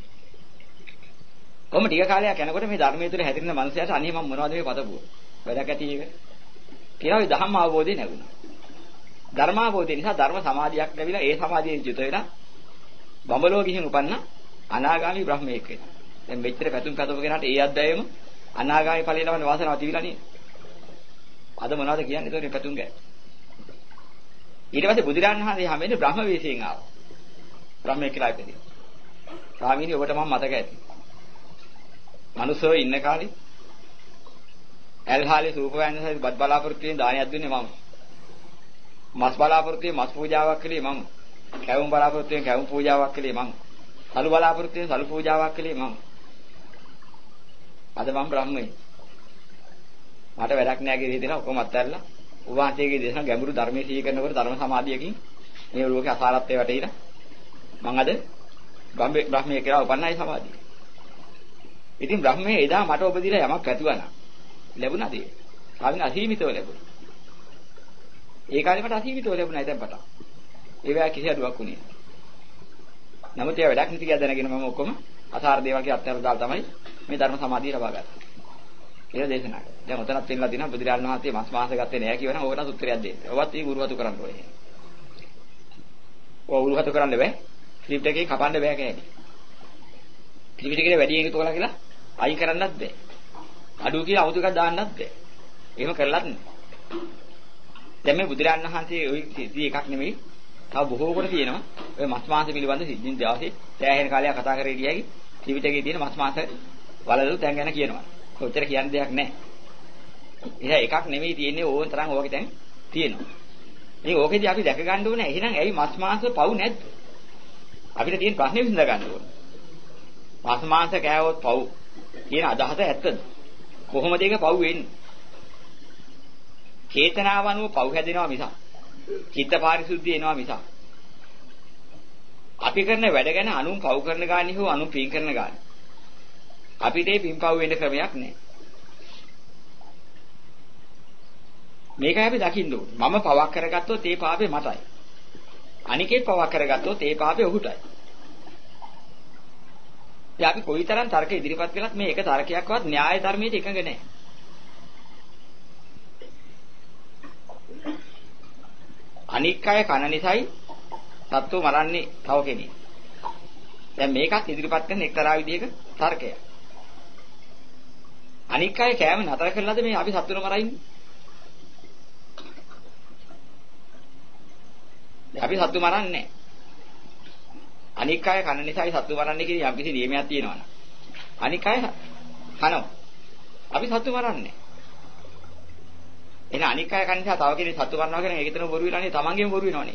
කොහොම ටික කාලයක් යනකොට මේ ධර්මයේ තුල හැදිරෙන මනුස්සයාට අනේ මම මොනවද මේ පතපුව. වැඩක් ඇති එක. කියලා ඒ ධම්ම අවබෝධය ලැබුණා. ධර්මාවබෝධය නිසා ධර්ම සමාධියක් ලැබිලා ඒ සමාධියෙන් යුත වෙලා බඹලෝ ගිහින් උපන්න අනාගාමී බ්‍රහ්මයෙක් වෙනවා. දැන් මෙච්චර පැතුම් පැතපු කෙනාට ඒ අධ්‍යයම අනාගාමී ඵලයේ ලබන වාසනාව තිබිලා නේ. අද මොනවද කියන්නේ ඒතකොට මේ පැතුම් ගැන. ඊට පස්සේ බුදුරජාණන් වහන්සේ හැමෙන්නේ බ්‍රහ්ම වේශයෙන් ආවා. බ්‍රහ්මයෙක් කියලා ඉපදී. ස්වාමීනි ඔබට මම මතක ඇති. මනුස්සයෝ ඉන්න කාලේ ඇල්හාලේ සූප වෑංජන බත් බලාපොරොත්තු වෙන දානයක් දුන්නේ මම. මස් බලාපොරොත්තු වෙන මස් පූජාවක් කළේ මම. කැවුම් බලාපොරොත්තු වෙන කැවුම් පූජාවක් කළේ මම. සලු බලාපොරොත්තු වෙන සලු පූජාවක් කළේ මම. අද මම බ්‍රහ්මයි. මට වැඩක් නෑ කියලා හිතෙනවා ඔක්කොම අත්හැරලා උන්වහන්සේගේ දේශනා ගැඹුරු ධර්මයේ සිහි කරනකොට ධර්ම සමාධියකින් මේ ලෝකේ අසාරත්වයට වැටීලා මම අද බ්‍රහ්මයේ කියලා උපන්නයි සමාධිය. ඉතින් බ්‍රහ්මයේ එදා මට ඔබ දීලා යමක් ඇතුවා නම් ලැබුණාද ඒ? ආවින අසීමිතව ලැබුණා. ඒ කාලේ මට අසීමිතව ලැබුණා ඉතින් පටන්. ඒ වෙලාව කිසි අඩුවක් උනේ නැහැ. නමුත් ඒ වැඩක් නැති කියලා දැනගෙන මම ඔක්කොම අසාර දේවල් කියලා අත්හැරලා දාලා තමයි මේ ධර්ම සමාධිය ලබා ගත්තේ. ඒක දේශනා කරා. දැන් උතනත් වෙන්නලා දිනවා බුදුරජාණන් වහන්සේ මස් මාස ගත්තේ නැහැ කියවනම් ඕකට උත්තරයක් දෙන්න. ඔවත් මේ ගුරුවතු කරන්න ඕනේ. ඔය ගුරුවතු කරන්න බෑ. ත්‍රිපිටකේ කපන්න බෑ කෑලි. ත්‍රිපිටකේ වැඩි එකතු කළා කියලා අයින් කරන්නත් බෑ. අඩු කියලා අමුතු එකක් දාන්නත් බෑ. එහෙම කරලත් නෑ. දැන් මේ බුදුරජාණන් වහන්සේ ওই සිද්ධි එකක් නෙමෙයි. තව බොහෝ කොට තියෙනවා. ඔය මස් මාස පිළිබඳ සිද්ධින් දවසේ සෑහෙන කාලයක් කතා කරේ ගියයි ත්‍රිපිටකේ තියෙන මස් මාස වලලු තැන් ගැන කියනවා. කොච්චර කියන්න දෙයක් නැහැ. ඒක එකක් නෙමෙයි තියෙන්නේ ඕන තරම් ඕකේ දැන් තියෙනවා. මේ ඕකේදී අපි දැක ගන්න ඕනේ එහෙනම් ඇයි මස් මාංශ පව් නැද්ද? අපිට තියෙන ප්‍රශ්නේ විසඳ ගන්න ඕනේ. මස් මාංශ කෑවොත් පව් කියන අදහස ඇත්තද? කොහොමද ඒක පව් වෙන්නේ? චේතනාව අනුව පව් හැදෙනවා මිසක් චිත්ත පාරිශුද්ධිය එනවා මිසක් අපි කරන වැඩ ගැන අනුන් පව් කරන ගානේ හෝ අනුන් පින් කරන ගානේ අපිට මේ පින්පව් වෙන්න ක්‍රමයක් නැහැ. මේකයි අපි දකින්න ඕනේ. මම පවක් කරගත්තොත් ඒ පාපේ මටයි. අනිකේ පවක් කරගත්තොත් ඒ පාපේ ඔහුටයි. ඉතින් අපි කොයිතරම් තර්ක ඉදිරිපත් කළත් මේ එක තර්කයක්වත් න්‍යාය ධර්මයේ එකඟ නැහැ. අනික් අය කන නිසායි සත්තු මරන්නේ තව කෙනෙක්. දැන් මේකත් ඉදිරිපත් කරන එක්තරා විදිහක තර්කයක්. අනික් අය කෑම නතර කළාද මේ අපි සත්තුන මරයින්නේ? අපි සත්තු මරන්නේ නැහැ. අනික් අය කන නිසායි සත්තු මරන්නේ කියන යම්කිසි නියමයක් තියෙනවනේ. අනික් අය කනවා. අපි සත්තු මරන්නේ. එහෙනම් අනික් අය කන නිසා තව කෙනෙක් සත්තු මරනවා කියන එක ඒකතන බොරු වෙලානේ තමන්ගේම බොරු වෙනවනේ.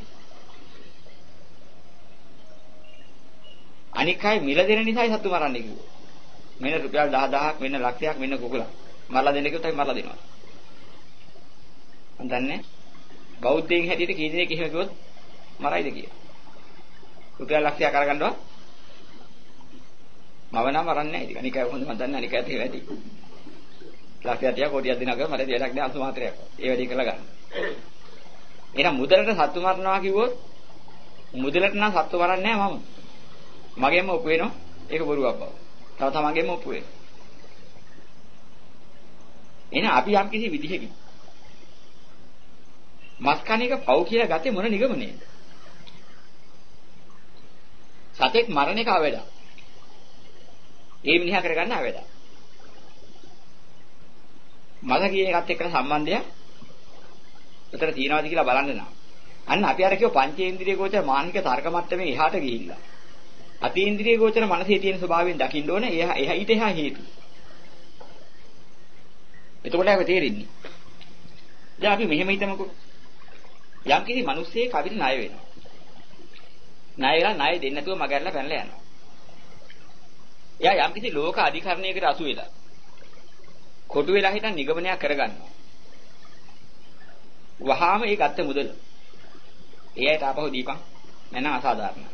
අනික් අය මිල දෙන නිසායි සත්තු මරන්නේ කිව්වා. මෙන්න රුපියල් දහ දහයක් මෙන්න ලක්ෂයක් මෙන්න කුකුලක්. මරලා දෙන්න කිව්වොත් අපි මරලා දෙනවා. මන් දන්නේ බෞද්ධයින් හැටියට කී දෙනෙක් එහෙම කිව්වොත් මරයිද කියලා. රුපියල් ලක්ෂයක් අරගන්නවා. මම නම් මරන්නේ නැහැ. ඉතින් අනික අය හොඳ මන් දන්නේ අනික අයත් ඒ වැඩි. ලක්ෂයක් තියා කොටියක් දෙනවා කියලා මට දෙයක් නෑ අංශු මාත්‍රයක්. ඒ වැඩි කරලා ගන්න. එහෙනම් මුදලට සත්තු මරනවා කිව්වොත් මුදලට නම් සත්තු මරන්නේ නැහැ මම. මගෙන්ම ඔප්පු වෙනවා. ඒක බොරුවක් බව. තව තමන්ගෙන්ම ඔප්පු වෙනවා. එහෙනම් අපි යම් කිසි විදිහකින් මස් කන එක පව් කියලා ගත්තේ මොන නිගමනේද? සතෙක් මරණ එක අවැඩ. ඒ මිනිහා කරගන්න අවැඩ. මල කියන එකත් එක්ක සම්බන්ධය උතර තියනවාද කියලා බලන්න නා. අන්න අපි අර කියව පංචේන්ද්‍රිය ගෝචර මානසික තර්ක මට්ටමේ එහාට ගිහිල්ලා. අතීන්ද්‍රිය ගෝචර මනසේ තියෙන ස්වභාවයෙන් දකින්න ඕනේ. එහා එහා ඊට එහා හේතු. එතකොට අපි තේරෙන්නේ. දැන් අපි මෙහෙම හිතමුකෝ. යම් කිසි මිනිස්සෙක් අපිට ණය වෙනවා. ණය වෙලා ණය දෙන්න නැතුව මගහැරලා පැනලා යනවා. එයා යම් කිසි ලෝක අධිකරණයකට අසු වෙලා කොටු වෙලා හිටන් නිගමනයක් කරගන්නවා. වහාම ඒ ගත්ත මුදල එයාට ආපහු දීපන් නැත්නම් අසාධාරණයි.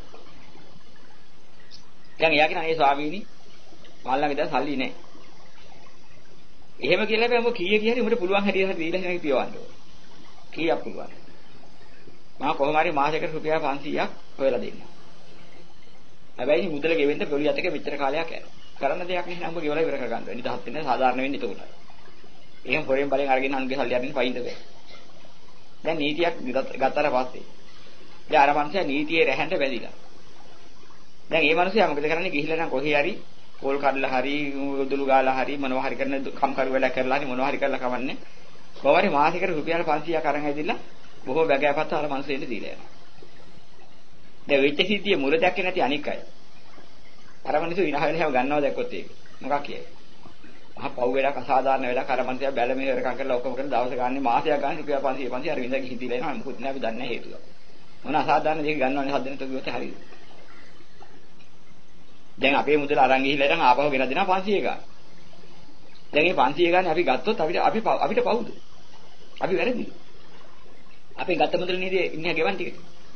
දැන් එයා කියන අනේ ස්වාමීනි මල්ලගේ දැන් සල්ලි නැහැ. එහෙම කියලා බෑ මොක කීය කිය හරි උඹට පුළුවන් හැටි හරි දීලා හිනා පියවන්න ඕන. කීයක් පුළුවන්? මම කොහොම හරි මාසෙකට රුපියල් පන්සීයක් හොයලා දෙන්න. හැබැයි මුදල ගෙවෙන්න පොලිය අතක මෙච්චර කාලයක් යනවා. කරන්න දෙයක් නැහැ නම්බ ගෙවලා ඉවර කරගන්න. නිදහස් වෙන්න සාධාරණ වෙන්න එතකොට. එහෙම පොරෙන් බලෙන් අරගෙන අනුගේ සල්ලි අරින්න පයින්ද බෑ. දැන් නීතියක් ගත්තාට පස්සේ දැන් අර මනුස්සයා නීතියේ රැහැන්ට බැඳිලා. දැන් මේ මනුස්සයා මොකද කරන්නේ ගිහිල්ලා නම් කොහේ හරි පොල් කඩලා හරි උදුළු ගාලා හරි මොනවා හරි කරන කම්කරු වැඩ කරලා හරි මොනවා හරි කරලා කවන්නේ. කොහොම හරි මාසෙකට රුපියල් පන්සීයක් අරන් ඇවිදලා බොහෝ බැගෑපත් අර මනුස්සයෙන්ද දීලා යනවා. දැන් වෙච්ච සිද්ධිය මුල දැක්කේ නැති අනික් අය. අර මිනිස්සු විනාහ වෙන හැම ගන්නව දැක්කොත් ඒක. මොකක් කියයි? මහා පව් වෙලක් අසාධාරණ වෙලක් අර මිනිස්සයා බැල මෙහෙ වෙරකම් කරලා ඔක්කොම කරන දවස් ගානේ මාසයක් ගානේ රුපියල් පන්සීය පන්සීය අර විඳ ගිහින් දීලා එනවා. මොකුත් නෑ අපි දන්නේ නැහැ හේතුව. මොන අසාධාරණ දෙයක් ගන්නවනේ හදන්න කිව්වොත් හරියද? දැන් අපේ මුදල අරන් ගිහිල්ලා ඉතින් ආපහු ගෙනත් දෙනවා පන්සීය ගන්න. දැන් මේ පන්සීය ගන්න අපි ගත්තොත් අපිට අපි අපිට පවුද? අපි වැරදිද? අපි ගත්ත මුදල නේද ඉන්නේ ගෙවන් ටික.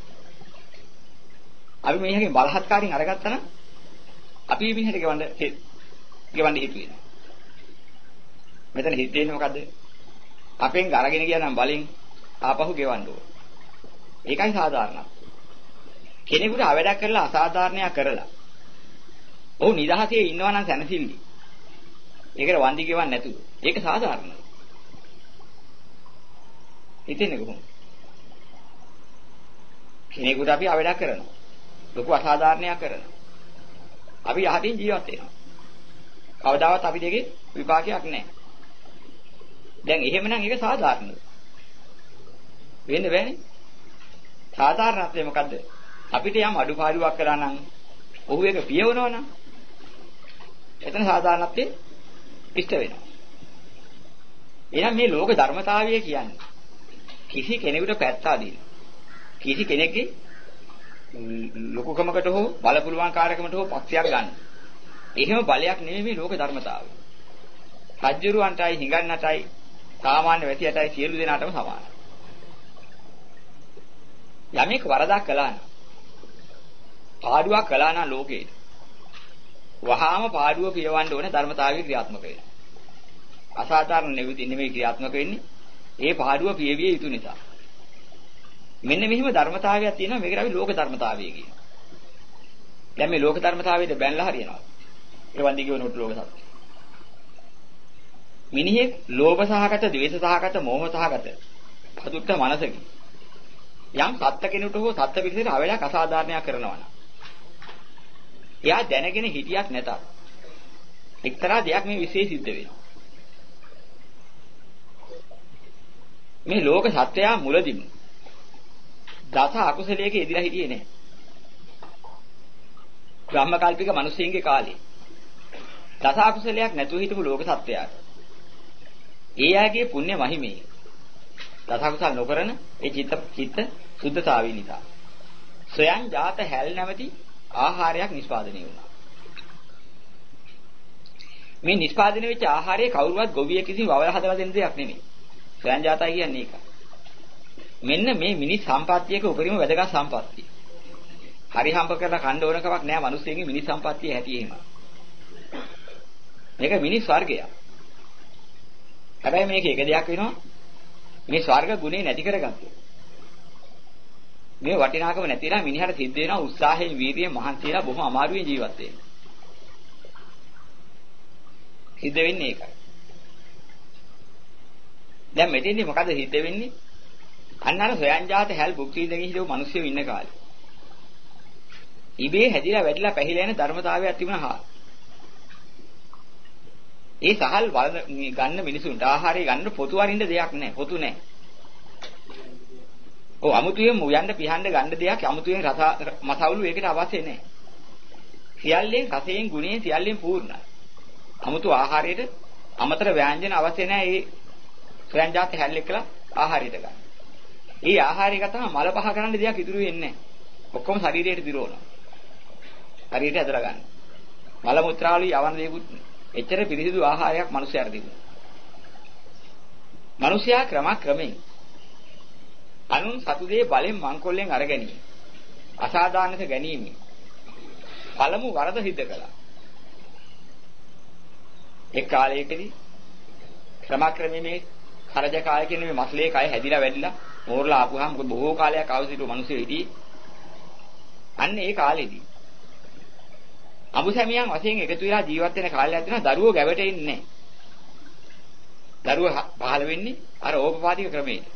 අපි මේකෙන් බලහත්කාරයෙන් අරගත්තා නම් අපි මිනිහට ගෙවන්න ගෙවන්න හිතුවේ. මෙතන හිතෙන්නේ මොකද්ද? අපෙන් අරගෙන ගියා නම් බලෙන් ආපහු ගෙවන්න ඕන. ඒකයි සාධාරණයි. කෙනෙකුට අවඩක් කරලා අසාධාරණයක් කරලා ඔහු නිදහසේ ඉන්නවා නම් සැනසෙල්ලි. ඒකට වන්දි ගෙවන්න නැතුව. ඒක සාධාරණයි. හිතෙන්නේ කොහොමද? කෙනෙකුට අපි අවඩක් කරනවා. ලොකු අසාධාරණයක් කරනවා. අපි යහටින් ජීවත් වෙනවා. කවදාවත් අපි දෙකේ විපාකයක් නැහැ. දැන් එහෙමනම් ඒක සාධාරණයි. වෙන්න බෑනේ. සාධාරණත්වය මොකද්ද? අපිට යම් අඩුපාඩුවක් කළා නම් ඔහු ඒක පියවනවා නම් එතන සාධාරණත්වයේ ඉෂ්ට වෙනවා. එහෙනම් මේ ලෝක ධර්මතාවය කියන්නේ කිසි කෙනෙකුට පැත්ත අදින්න. කිසි කෙනෙක්ගේ ලොකුකමකට හෝ බලපුලුවන් කාර්යකමකට හෝ පක්ෂයක් ගන්න. එහෙම බලයක් නෙමෙයි මේ ලෝක ධර්මතාවය. රජ්ජුරුවන්ටයි හිඟන්නටයි සාමාන්‍ය වැසියටයි සියලු දෙනාටම සමානයි. යමෙක් වරදක් කළා නම් පාඩුවක් කළා නම් ලෝකේ වහාම පාඩුව පියවන්න ඕනේ ධර්මතාවය ක්‍රියාත්මක වෙනවා. අසාධාරණ නෙවෙයි ක්‍රියාත්මක වෙන්නේ ඒ පාඩුව පියවිය යුතු නිසා. මෙන්න මෙහිම ධර්මතාවයක් තියෙනවා මේකට අපි ලෝක ධර්මතාවය කියනවා. දැන් මේ ලෝක ධර්මතාවයට බැනලා හරියනවා. ඒ වන්දි කියනකොට ලෝක සත්‍ය. මිනිහෙක් ලෝභ සහගත, ද්වේෂ සහගත, මෝහ සහගත පදුත්ත මනසකින් යම් සත්ත්ව කෙනෙකුට හෝ සත්ත්ව පිළිසෙට අවලයක් අසාධාරණයක් කරනවා නම් එයා දැනගෙන හිටියක් නැතත් එක්තරා දෙයක් මේ විශේෂ සිද්ධ වෙනවා. මේ ලෝක සත්‍යය මුලදීම දස අකුසලයක එදිලා හිටියේ නැහැ. බ්‍රහ්මකල්පික මිනිස්සුන්ගේ කාලේ දස අකුසලයක් නැතුව හිටපු ලෝක සත්‍යයට ඒ ආගේ පුණ්‍ය මහිමේ දස අකුසල නොකරන ඒ චිත්ත චිත්ත සුද්ධතාවය නිසා සොයන් ජාත හැල් නැමැති ආහාරයක් නිෂ්පාදනය වුණා. මේ නිෂ්පාදනය වෙච්ච ආහාරයේ කවුරුවත් ගොවියෙක් කිසිම වවල හදලා දෙන්න දෙයක් නෙමෙයි. සොයන් ජාතයි කියන්නේ ඒක. මෙන්න මේ මිනිස් සම්පත්තියක උපරිම වැදගත් සම්පත්තිය. හරි හම්බ කරලා කන්න ඕන කමක් නෑ මිනිස්සුන්ගේ මිනිස් සම්පත්තිය හැටි එහෙම. මේක මිනිස් වර්ගයක්. හැබැයි මේක එක දෙයක් වෙනවා. මේ ස්වර්ග ගුණේ නැති කරගත්තොත්. මේ වටිනාකම නැතිලා මිනිහට සිද්ධ වෙනවා උත්සාහයෙන් වීර්යයෙන් මහන්සියලා බොහොම අමාරුවෙන් ජීවත් වෙන්න. සිද්ධ වෙන්නේ ඒකයි. දැන් මෙතෙන්දී මොකද සිද්ධ වෙන්නේ? අන්න අර සොයන් ජාත හැල් භුක්ති විඳින හිටපු මිනිස්සු ඉන්න කාලේ. ඉබේ හැදිලා වැඩිලා පැහිලා යන ධර්මතාවයක් තිබුණා. ඒ සහල් ගන්න මිනිසුන්ට ආහාරය ගන්න පොතු වරින්න දෙයක් නැහැ. පොතු නැහැ. ඔව් අමුතුවෙන් යන්න පිහන්න ගන්න දෙයක් අමුතුවෙන් රස මසවුලු ඒකට අවශ්‍ය නැහැ. සියල්ලෙන් රසයෙන් ගුණයෙන් සියල්ලෙන් පූර්ණයි. අමුතු ආහාරයට අමතර ව්‍යංජන අවශ්‍ය නැහැ. ඒ සොයන් ජාත හැල් එක්කලා ආහාරයට ගන්න. ඒ ආහාරය ගත්තම මල පහ කරන්න දෙයක් ඉතුරු වෙන්නේ නැහැ. ඔක්කොම ශරීරයට දිරවනවා. ශරීරයට ඇදලා ගන්න. මල මුත්‍රාවලිය යවන දේකුත් එච්චර පිරිසිදු ආහාරයක් මිනිස්යාට තිබුණා. මිනිස්යා ක්‍රමක්‍රමයෙන් අනුන් සතුදේ බලෙන් මංකොල්ලෙන් අරගැනීම. අසාධාරණක ගැනීම. පළමු වරද සිද්ධ කළා. එක් කාලයකදී ක්‍රමක්‍රමයෙන් මේ කරජ කාය කියන මේ මස්ලේ කය හැදිලා වැඩිලා මෝරලා ආපුවාම මොකද බොහෝ කාලයක් අවසිටු මිනිස්සු හිටියේ. අන්න ඒ කාලෙදී අමුසැමියන් වශයෙන් එකතු වෙලා ජීවත් වෙන කාලයක් දෙනවා දරුවෝ ගැවටෙන්නේ නැහැ. දරුවෝ පහළ වෙන්නේ අර ඕපපාතික ක්‍රමයට.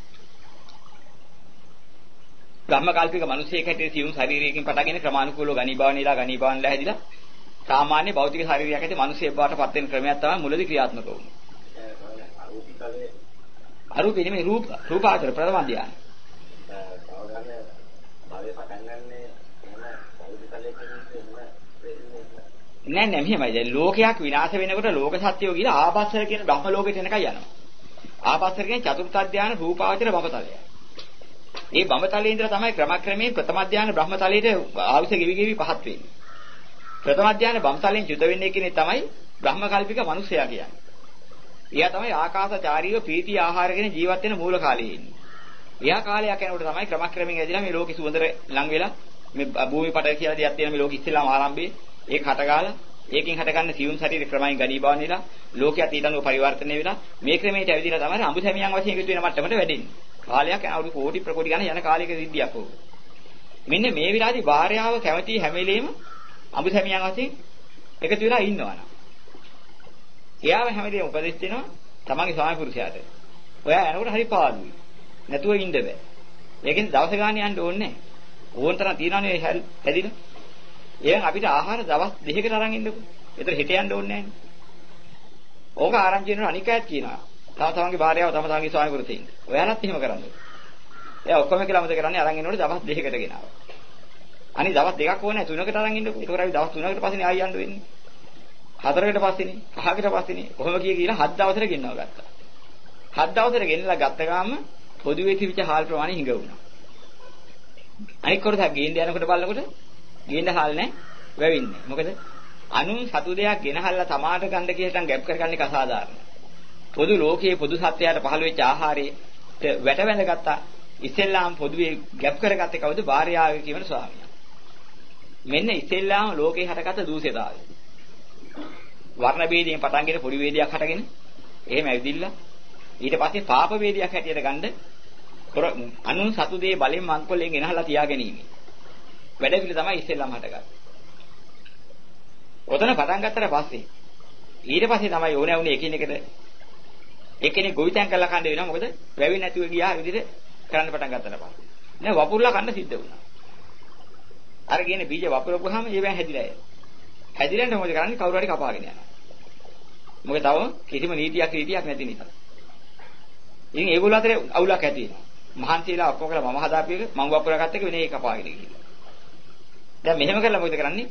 බ්‍රහ්මකල්පික මිනිසෙක් හැටියට සියුම් ශරීරයකින් පටගෙන ක්‍රමානුකූලව ගණීභාවනීලා ගණීභාවනලා හැදිලා සාමාන්‍ය භෞතික ශරීරයක් ඇති මිනිසෙක් බවට පත් වෙන ක්‍රමයක් තමයි මුලදී ක්‍රියාත්මක වුනේ. අරූපී නෙමෙයි රූප රූපාවචර ප්‍රථම ධ්‍යාන. නෑ නෑ මෙහෙමයි. දැන් ලෝකයක් විනාශ වෙනකොට ලෝක සත්‍යෝ කියලා ආපස්සර කියන බ්‍රහ්ම ලෝකෙට එනකයි යනවා. ආපස්සර කියන්නේ චතුර්ථ ධ්‍යාන රූපාවචර බඹතලය. මේ බඹතලයේ ඉඳලා තමයි ක්‍රමක්‍රමයෙන් ප්‍රථම ධ්‍යාන බ්‍රහ්මතලයට ආවිස ගෙවි ගෙවි පහත් වෙන්නේ. ප්‍රථම ධ්‍යාන බඹතලයෙන් චුත වෙන්නේ කියන්නේ තමයි බ්‍රහ්මකල්පික මිනිසයා කියන්නේ. එයා තමයි ආකාශචාරීව ප්‍රීති ආහාර කියන ජීවත් වෙන මූල කාලයේ ඉන්නේ. එයා කාලයක් යනකොට තමයි ක්‍රමක්‍රමයෙන් ඇදිලා මේ ලෝකෙ සුවඳට ලං වෙලා මේ භූමි පටල කියලා දෙයක් තියෙන මේ ලෝකෙ ඉස්සෙල්ලාම ආරම්භයේ ඒක හටගාලා ඒකෙන් හටගන්න සියුම් ශරීර ක්‍රමයෙන් ගණීභාවන වෙලා ලෝකයට ඊට අනුව පරිවර්තනය වෙලා මේ ක්‍රමයට ඇවිදලා තමයි අඹුසැමියන් වශයෙන් එකතු වෙන මට්ටමට වැඩෙන්නේ. කාලයක් යන අවුරුදු කෝටි ප්‍රකෝටි ගණන් යන කාලයක සිද්ධියක් ඕක. මෙන්න මේ විලාදී භාර්යාව කැමති හැම වෙලෙම අඹුසැමියන් වශයෙන් එකතු වෙලා ඉන්නවනම්. එයාම හැම වෙලෙම උපදෙස් දෙනවා තමන්ගේ ස්වාමි පුරුෂයාට. ඔයා යනකොට හරි පාළුයි. නැතුව ඉන්න බෑ. ඒකෙන් දවස ගාන යන්න ඕනේ නැහැ. ඕන තරම් තියනවනේ හැදිලා. එහෙනම් අපිට ආහාර දවස් දෙකකට අරන් ඉන්නකෝ. ඒතර හිට යන්න ඕනේ නැහැ. ඕක ආරංචි වෙනවා අනික අයත් කියනවා. තම තමන්ගේ භාර්යාව තම තමන්ගේ ස්වාමි පුරුෂයින්. ඔයාලත් එහෙම කරන්නේ. එයා ඔක්කොම කියලා මොකද කරන්නේ අරන් ඉන්නකොට දවස් දෙකකට ගෙනාවා. අනිත් දවස් දෙකක් ඕනේ තුනකට අරන් ඉන්නකෝ. ඒතර අපි දවස් තුනකට පස්සේ ආයි යන්න වෙන්නේ. හතරකට පස්සේනේ පහකට පස්සේනේ කොහොම කිය කියලා හත් දවසට ගෙන්නව ගත්තා. හත් දවසට ගෙන්නලා ගත්ත ගාම පොදුවේ තිබිච්ච හාල් ප්‍රමාණය හිඟ වුණා. අනික කොටස ගේන්න යනකොට බලනකොට ගේන්න හාල් නැහැ වැවෙන්නේ. මොකද අනුන් සතු දෙයක් ගෙනහල්ලා තමාට ගන්න කියලා ගැප් කරගන්න එක අසාධාරණයි. පොදු ලෝකයේ පොදු සත්‍යයට පහළ වෙච්ච ආහාරයට වැට වැඳගත්තා. ඉස්සෙල්ලාම පොදුවේ ගැප් කරගත්තේ කවුද? භාර්යාවේ කියන ස්වාමියා. මෙන්න ඉස්සෙල්ලාම ලෝකේ හටගත්ත දූෂිතාවය. වර්ණ ભેදයෙන් පටන් ගෙන පොඩි ભેදයක් හටගෙන එහෙම ඇවිදිලා ඊට පස්සේ පාප ભેදයක් හැටියට ගන්න අනුන් සතු දේ බලෙන් මංකොල්ලෙන් ගෙනහලා තියාගැනීම. වැඩ පිළි තමයි ඉස්සෙල්ලාම හටගන්නේ. ඔතන පටන් ගත්තට පස්සේ ඊට පස්සේ තමයි ඕනෑ වුණේ එකිනෙකට එක්කෙනෙක් ගොවිතැන් කරලා කන්න වෙනවා. මොකද වැවෙන්නේ නැතුව ගියා විදිහට කරන්න පටන් ගත්තට පස්සේ නෑ වපුරලා කන්න සිද්ධ වුණා. අර කියන බීජ වපුරපුවාම ඒවෙන් හැදිලා යනවා. හැදිලා මොකද කරන්නේ? කවුරු හරි කපාගෙන යනවා. මොකද තව කිසිම නීතියක් රීතියක් නැති නිසා. ඉතින් ඒගොල්ලෝ අතරේ අවුලක් ඇති වෙනවා. මහන්සියලා ඔක්කොම කරලා මම හදාපු එක මම වපුරා ගත්ත එක වෙන එක කපාගෙන ගිහිල්ලා. දැන් මෙහෙම කරලා මොකද කරන්නේ?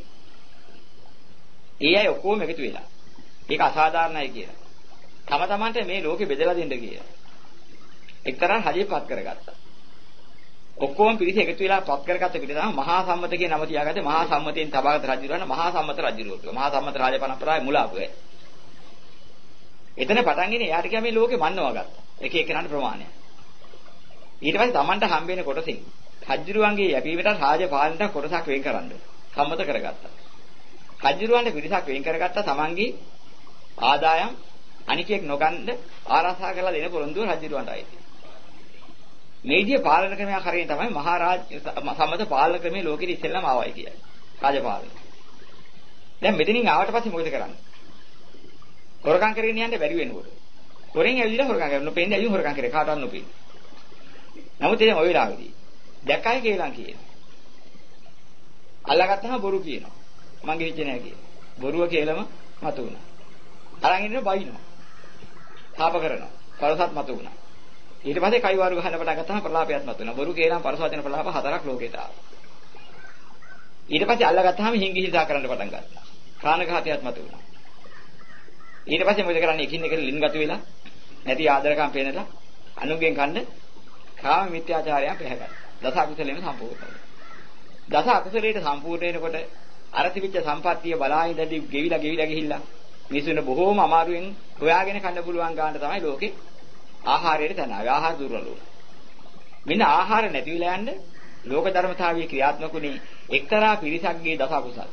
ඒ අය ඔක්කොම එකතු වෙලා. ඒක අසාධාරණයි කියලා. තම තමන්ට මේ ලෝකෙ බෙදලා දෙන්න කියලා. එක්තරා හදිපත් කරගත්තා. ඔක්කොම පිරිස එකතු වෙලා පත් කරගත්ත පිට තමයි මහා සම්මත කියන නම තියාගත්තේ. මහා සම්මතයෙන් තබාගත රජුරවන්න මහා සම්මත රජුරුව කිව්වා. මහා සම්මත රාජ පරම්පරාවේ මුල ආපුවේ. එතන පටන් ගෙන එයාට කිය මේ ලෝකෙ මන්නව ගත්තා. එක එකනට ප්‍රමාණය. ඊට පස්සේ Tamanට හම්බ වෙන කොටසින් රජුරුවන්ගේ යැපීමට රාජ පාලනට කොටසක් වෙන් කරන්න සම්මත කරගත්තා. රජුරුවන්ට පිරිසක් වෙන් කරගත්තා Tamanගේ ආදායම් අනිකෙක් නොගන්න ආරක්ෂා කරලා දෙන පොරොන්දුව රජුරුවන්ට ආйти. මේ විදිය පාලන ක්‍රමයක් හරියට තමයි මහරජ සම්මත පාලන ක්‍රමයේ ලෝකෙට ඉස්සෙල්ලාම ආවයි කියන්නේ. රාජපාලන. දැන් මෙතනින් ආවට පස්සේ මොකද කරන්නේ? හොරකම් කරගෙන යන්න බැරි වෙනකොට. හොරෙන් ඇවිල්ලා හොරකම් කරනවා. පෙන්නේ ඇවිත් හොරකම් කරේ කාටවත් නොපෙන්නේ. නමුත් ඉතින් ওই වෙලාවේදී දැක්කයි කියලා කියනවා. අල්ලගත්තම බොරු කියනවා. මං ගෙවිච්ච නෑ කියනවා. බොරුව කියලාම මතු වුණා. අරන් ඉන්න බයිනවා. තාප කරනවා. පරසත් මතු වුණා. ඊට පස්සේ කයිවාරු ගහන්න පටන් ගත්තාම ප්‍රලාපයත් මතු වෙනවා. බොරු කියලාම පරස වචන ප්‍රලාප හතරක් ලෝකෙට ආවා. ඊට පස්සේ අල්ලගත්තාම හිංගි හිතා කරන්න පටන් ගත්තා. කාණඝාතයත් මතු වුණා. ඊට පස්සේ මොකද කරන්නේ? එකින් එක ලින්ගතු වෙලා නැති ආදරකම් පේනලා අනුගෙන් කන්න කාම මිත්‍යාචාරයක් පැහැගත්තා. දස අකුසලෙම සම්පූර්ණ වුණා. දස අකුසලයට සම්පූර්ණ වෙනකොට අර තිබිච්ච සම්පත්තිය බලා ඉඳදී ගෙවිලා ගෙවිලා ගිහිල්ලා මිනිසුන් බොහෝම අමාරුවෙන් හොයාගෙන කන්න පුළුවන් ගානට තමයි ලෝකේ ආහාරයට තන ආවේ. ආහාර දුර්වල වුණා. මෙන්න ආහාර නැති වෙලා යන්න ලෝක ධර්මතාවයේ ක්‍රියාත්මකුනේ එක්තරා පිරිසක්ගේ දස අකුසල.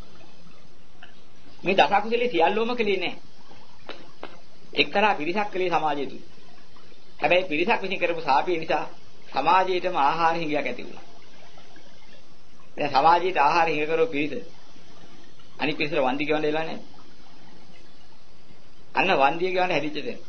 මේ දස අකුසලේ සියල්ලෝම කලේ නැහැ. එක්තරා පිරිසක් කලේ සමාජය තුල. හැබැයි පිරිසක් විසින් කරපු සාපේ නිසා සමාජයේටම ආහාර හිඟයක් ඇති වුණා. දැන් සමාජයට ආහාර හිඟ කරව පිරිස අනිත් පිරිසට වන්දි ගෙවන්න එලා නැහැ. අන්න වන්දිය ගෙවන්න හැදිච්ච දෙයක්.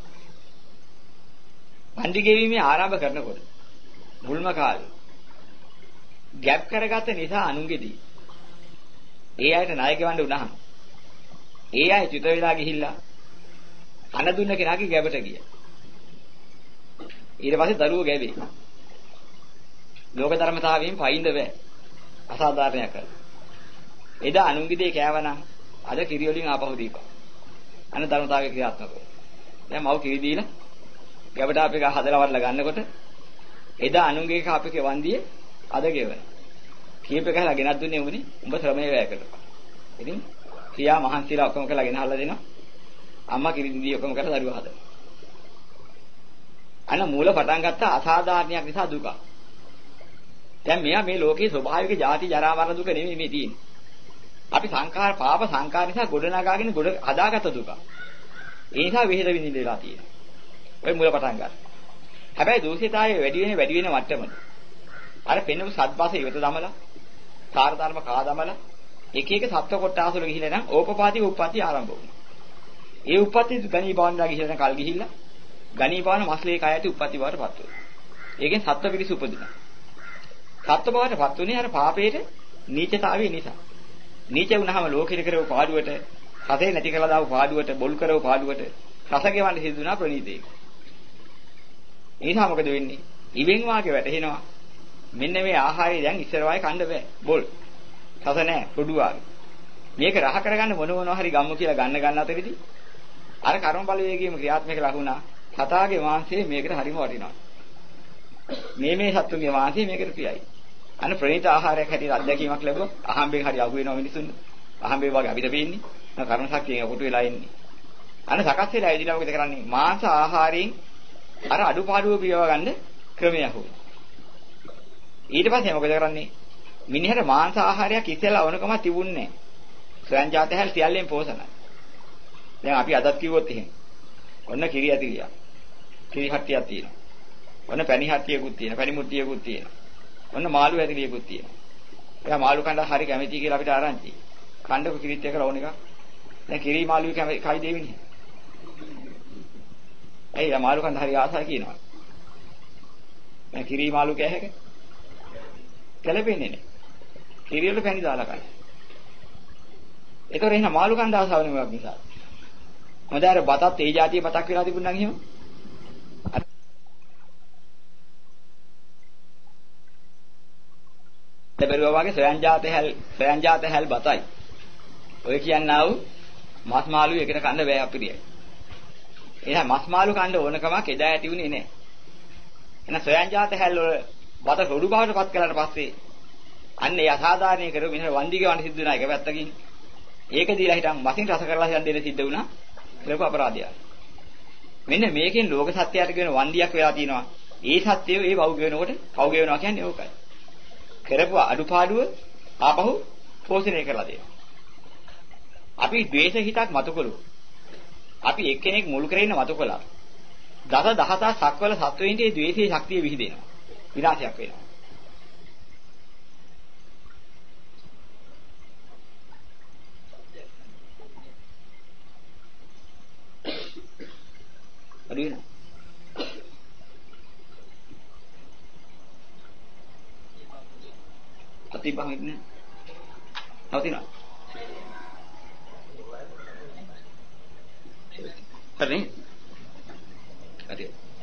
වන්දි ගෙවීමේ ආරම්භ කරනකොට මුල්ම කාලේ ගැප් කරගත්ත නිසා අනුන්ගෙදී ඒ අයට ණය ගෙවන්න උනහම ඒ අය චුත වෙලා ගිහිල්ලා අන දුන්න කෙනාගේ ගැබට ගියා. ඊට පස්සේ දරුවෝ ගැබේ. ලෝක ධර්මතාවයෙන් පයින්ද බෑ. අසාධාරණයක් කරලා. එදා අනුන්ගේ දේ කෑවනම් අද කිරි වලින් ආපහු දීපන්. අන ධර්මතාවයේ ක්‍රියාත්මක වෙනවා. දැන් මව කිරි දීලා ගැබට අපේ ගහ හදලා වරලා ගන්නකොට එදා අනුන්ගේ කාපේක වන්දියේ අද ගෙවන. කීප එකලා ගෙනත් දුන්නේ උඹනේ උඹ ශ්‍රමයේ වැය කරලා. ඉතින් පියා මහන්සිලා ඔක්කොම කරලා ගෙනහල්ලා දෙනවා. අම්මා කිරි දී ඔක්කොම කරලා දරුවා හදනවා. අන්න මූල පටන් ගත්ත අසාධාරණයක් නිසා දුක. දැන් මෙයා මේ ලෝකේ ස්වභාවික ජාති ජරා මරණ දුක නෙමෙයි මේ තියෙන්නේ. අපි සංඛාර පාප සංඛාර නිසා ගොඩනගාගෙන ගොඩ හදාගත්ත දුක. ඒ නිසා විහෙද විඳින්න වෙලා තියෙනවා. ඔය මූල පටන් ගන්න. හැබැයි දෝෂිතාවය වැඩි වෙන වැඩි වෙන මට්ටමද. අර පෙන්නපු සත්පස ඉවත දමලා, සාර ධර්ම කා දමලා එක එක සත්ව කොටස වල ගිහිල්ලා නම් ඕපපාති උප්පත්ති ආරම්භ වුණා. ඒ උප්පත්ති ගණී භවන්ලා ගිහිල්ලා නම් කල් ගිහිල්ලා ගණී භවන මස්ලේ කය ඇති උප්පත්ති බවට පත් වෙනවා. ඒකෙන් සත්ව පිරිස උපදිනවා. සත්ව බවට පත් වුණේ අර පාපේට නීචතාවය නිසා. නීච වුණාම ලෝකෙට කරව පාඩුවට, හතේ නැති කළා දාපු පාඩුවට, බොල් කරව පාඩුවට රස ගෙවන්න සිදු වුණා ප්‍රණීතේ. ඒ නිසා මොකද වෙන්නේ? ඉවෙන් වාගේ වැටෙනවා. මෙන්න මේ ආහාරය දැන් ඉස්සර වාගේ කන්න බෑ. බොල්. රස නැහැ, පොඩු වාගේ. මේක රහ කරගන්න මොන මොනවා හරි ගම්මු කියලා ගන්න ගන්න අතරේදී අර කර්ම බලවේගයේම ක්‍රියාත්මක ලකුණා සතාගේ මාංශය මේකට හරිම වටිනවා. මේ මේ සත්තුන්ගේ මාංශය මේකට ප්‍රියයි. අන්න ප්‍රණීත ආහාරයක් හැටියට අත්දැකීමක් ලැබුවා. අහම්බෙන් හරි අහු වෙනවා මිනිසුන්ට. අහම්බේ වගේ අපිට පේන්නේ. කර්ම ශක්තියෙන් කොට වෙලා ඉන්නේ. අන්න සකස් වෙලා ඇවිදලා මොකද කරන්නේ? මාංශ ආහාරයෙන් අර අඩුපාඩුව පියව ගන්න ක්‍රමයක් හොයන. ඊට පස්සේ මොකද කරන්නේ? මිනිහට මාංශ ආහාරයක් ඉස්සෙල්ලා වුණකම තිබුණේ නැහැ. ස්වයං ජාත හැල් සියල්ලෙන් පෝෂණයි. දැන් අපි අදත් කිව්වොත් එහෙම. ඔන්න කිරි ඇතිලියක්. කිරි හට්ටියක් තියෙනවා. ඔන්න පැණි හට්ටියකුත් තියෙනවා. පැණි මුට්ටියකුත් තියෙනවා. ඔන්න මාළු ඇතිලියකුත් තියෙනවා. එයා මාළු කණ්ඩා හරි කැමති කියලා අපිට ආරංචි. කණ්ඩක කිරිත් එක රවුන එක. දැන් කිරි මාළුයි කයි දෙවිනේ. ඇයි යා මාළු කණ්ඩා හරි ආසයි කියනවා. දැන් කිරි මාළු කෑ හැක. කැළපෙන්නේ නැහැ. කිරි වල පැණි දාලා කන. ඒතර එහෙනම් මාළු කන්න ආසාව නෙමෙයි නිසා. මොකද අර බතත් ඒ જાතිය බතක් වෙලා තිබුණා නම් එහෙම. දෙබරුවා වගේ සොයන් જાත හැල් සොයන් જાත හැල් බතයි. ඔය කියන්නා වූ මස් මාළු එකට කන්න බෑ අපිරියයි. එහෙනම් මස් මාළු කන්න ඕනකමක් එදා ඇති වුණේ නැහැ. එහෙනම් සොයන් જાත හැල් වල බත රොඩු බවට පත් කළාට පස්සේ අන්න ඒ අසාධාරණේ කරු මිනිහ වන්දි ගවන්න සිද්ධ වුණා එක පැත්තකින්. ඒක දීලා හිටන් මසින් රස කරලා හිටන් දෙන්න සිද්ධ වුණා. කරපු අපරාධය. මෙන්න මේකෙන් ලෝක සත්‍යයට කියන වන්දියක් වෙලා තියෙනවා. ඒ සත්‍යය ඒ වව් ගෙවනකොට පව් ගෙවනවා කියන්නේ ඕකයි. කරපු අඩුපාඩුව ආපහු පෝෂණය කරලා දෙනවා. අපි ද්වේෂ හිතක් මතු කළොත් අපි එක්කෙනෙක් මුල් කරගෙන මතු කළා. දස දහසක් සක්වල සත්වෙින්ගේ ද්වේෂයේ ශක්තිය විහිදෙනවා. විනාශයක් වෙනවා. අද වෙනවා. අතිපහන් ඉන්නේ. නවතිනවා. හරි. හරි.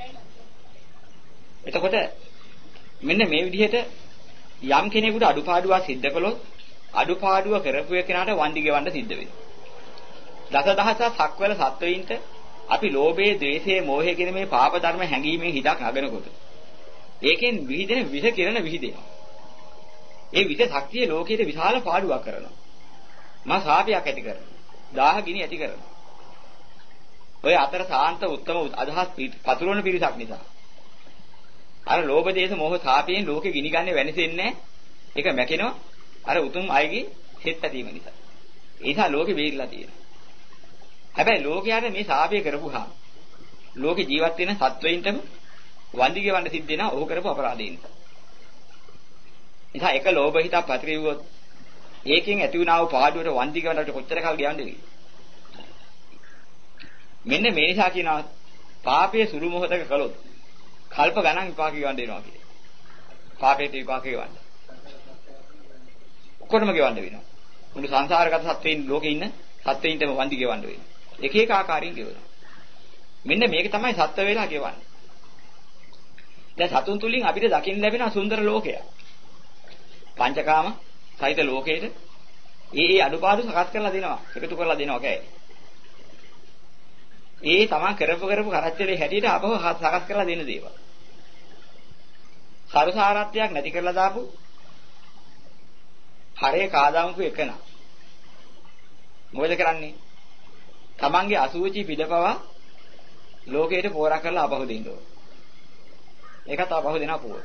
එතකොට මෙන්න මේ විදිහට යම් කෙනෙකුට අඩුපාඩුවක් සිද්ධ කළොත් අඩුපාඩුව කරපු එකනට වන්දි ගෙවන්න සිද්ධ වෙනවා. දසදහසක් සක්වල සත්වයින්ට අපි ලෝභයේ, ද්වේෂයේ, මෝහයේ කියන මේ පාප ධර්ම හැඟීමේ හිතක් නගනකොට ඒකෙන් විහිදෙන විෂ කිරණ විහිදෙනවා. ඒ විෂ ශක්තිය ලෝකයේ විශාල පාඩුවක් කරනවා. මා සාපයක් ඇති කරනවා. දාහ ගිනි ඇති කරනවා. ඔය අතර සාන්ත උත්තම අදහස් පතුරවන පිරිසක් නිසා. අර ලෝභ දේශ මොහ සාපයෙන් ලෝකෙ ගිනි ගන්න වෙනසෙන්නේ ඒක මැකෙනවා. අර උතුම් අයගේ හිත ඇතිවීම නිසා. ඒ නිසා ලෝකෙ බේරිලා තියෙනවා. හැබැයි ලෝකයට මේ සාපය කරපුහා ලෝකෙ ජීවත් වෙන සත්වයින්ටම වන්දි ගෙවන්න සිද්ධ වෙනවා ඔහු කරපු අපරාධය නිසා. නිසා එක ලෝභ හිතක් පැතිරෙව්වොත් ඒකෙන් ඇති වුණා වූ පාඩුවට වන්දි ගෙවන්නට කොච්චර කල් ගියන්නේ වෙයි. මෙන්න මේ නිසා කියනවා පාපයේ සුළු මොහොතක කළොත් කල්ප ගණන් විපාක ගෙවන්න වෙනවා කියලා. පාපයේ විපාක ගෙවන්න. ඔක්කොටම ගෙවන්න වෙනවා. මුළු සංසාරගත සත්වයින් ලෝකේ ඉන්න සත්වයින්ටම වන්දි ගෙවන්න වෙනවා. එක එක ආකාරයෙන් ගෙවනවා. මෙන්න මේක තමයි සත්ව වේලා ගෙවන්නේ. දැන් සතුන් තුලින් අපිට දකින්න ලැබෙන සුන්දර ලෝකයක්. පංචකාම සහිත ලෝකයේද ඒ ඒ අඩුපාඩු සකස් කරලා දෙනවා. එකතු කරලා දෙනවා කෑයි. ඒ තමන් කරපු කරපු කරච්චලේ හැටියට අපව සකස් කරලා දෙන දේවල්. සරසාරත්වයක් නැති කරලා දාපු හරේ කාදාමුකු එකන. මොකද කරන්නේ? තමන්ගේ අසුචි පිටපවා ලෝකයට පෝරා කරලා අපහු දෙන්න ඕන. ඒකත් අපහු දෙනවා පොර.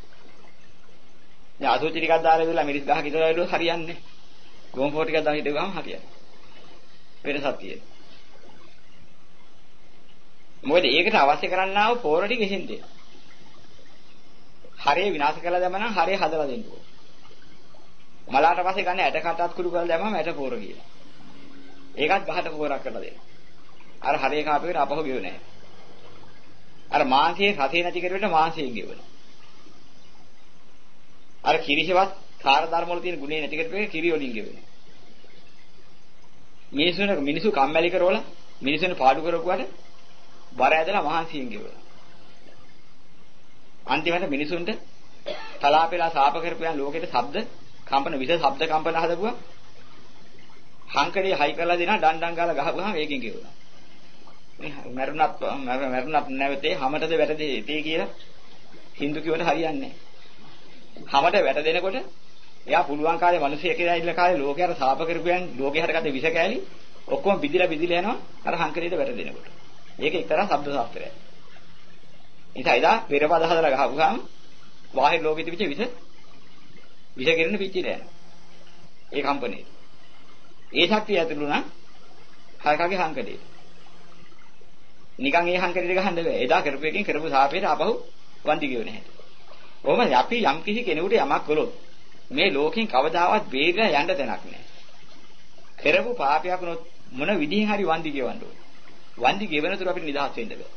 දැන් අසුචි ටිකක් දාලා ඉවරලා මිරිස් ගහක ඉතලා ඉවරලා හරියන්නේ. ගොම් පොර ටිකක් දාලා හිටගම හරියන්නේ. වෙනසක් තියෙනවා. මොකද ඒකට අවශ්‍ය කරන්නා වූ පොර ටික එහෙන් දෙන්න. හරේ විනාශ කරලා දැමනම් හරේ හදලා දෙන්න ඕන. මලාට පස්සේ ගන්න ඇට කටත් කුඩු කරලා දැමම ඇට පොර කියලා. ඒකත් ගහට පොරක් කරලා දෙන්න. අර හරේ කාපේකට අපහු ගෙව නැහැ. අර මාංශයේ රසේ නැති කරුවට මාංශයෙන් ගෙවන. අර කිරිෂවත් කාර ධර්ම වල තියෙන ගුණේ නැති කරුවට කිරි වලින් ගෙවන. මිනිසුන මිනිසු කම්මැලි කරවල මිනිසුන් පාඩු කරපුවාට බර ඇදලා මහන්සියෙන් ගෙවන. අන්තිමට මිනිසුන්ට තලාපෙලා සාප කරපියන් ලෝකෙට ශබ්ද කම්පන විස ශබ්ද කම්පන හදපුවා. හංකඩේ හයි කරලා දෙනා ඩණ්ඩන් ගාලා ගහපුවාම ඒකෙන් ගෙවුණා. මේ මරුණත් මරුණත් නැවතේ හැමතෙද වැටදී තේ කියලා හින්දු කිව්වට හරියන්නේ නැහැ. හැමත වැට දෙනකොට එයා පුළුවන් කාලේ මිනිස්සෙක් කියලා ඉන්න කාලේ ලෝකයට සාප කරපියන් ලෝකේ හටගත්ත විස කෑලි ඔක්කොම බිදිලා බිදිලා යනවා අර හංකඩේට වැට දෙනකොට. ඒක එක්තරා ශබ්ද ශාස්ත්‍රයක්. ඉතින් එදා පෙරපද හදලා ගහපුවාම බාහිර ලෝකෙ තිබිච්ච විස විස කෙරෙන පිච්චිලා යනවා. ඒ කම්පණේ. ඒ ශක්තිය ඇතුළු නම් හයකගේ හංකඩේ. නිකන් ඒ හංකඩේට ගහන්න බෑ. එදා කරපු එකෙන් කරපු සාපේට ආපහු වන්දි ගෙව නැහැ. කොහොමද අපි යම් කිසි කෙනෙකුට යමක් කළොත් මේ ලෝකෙන් කවදාවත් බේරලා යන්න තැනක් නැහැ. කරපු පාපයක් වුණොත් මොන විදිහෙන් හරි වන්දි ගෙවන්න ඕනේ. වන්දි ගෙවන තුරු අපිට නිදහස් වෙන්න බෑ.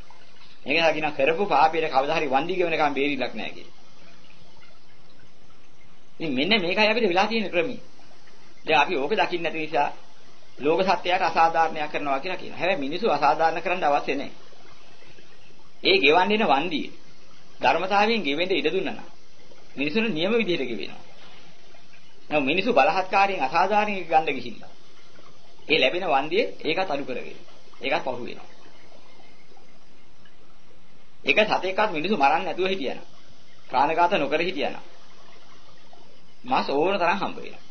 ඒක නිසා කියනවා කරපු පාපයට කවදා හරි වන්දි ගෙවනකම් බේරිලක් නැහැ කියලා. ඉතින් මෙන්න මේකයි අපිට වෙලා තියෙන ක්‍රමය. දැන් අපි ඕක දකින්න නැති නිසා ලෝක සත්‍යයට අසාධාරණයක් කරනවා කියලා කියනවා. හැබැයි මිනිස්සු අසාධාරණ කරන්න අවශ්‍ය නැහැ. ඒ ගෙවන්න එන වන්දිය ධර්මතාවයෙන් ගෙවෙන්න ඉඩ දුන්නා නම් මිනිසුන්ට නියම විදිහට ගෙවෙනවා. නමුත් මිනිස්සු බලහත්කාරයෙන් අසාධාරණයක් ගන්න ගිහිල්ලා ඒ ලැබෙන වන්දියේ ඒකත් අඩු කරගෙන. ඒකත් පහු වෙනවා. ඒක සතේකත් මිනිස්සු මරන්නේ නැතුව හිටියනම් ප්‍රාණඝාත නොකර හිටියනම් මාස ඕන තරම් හම්බ වෙනවා.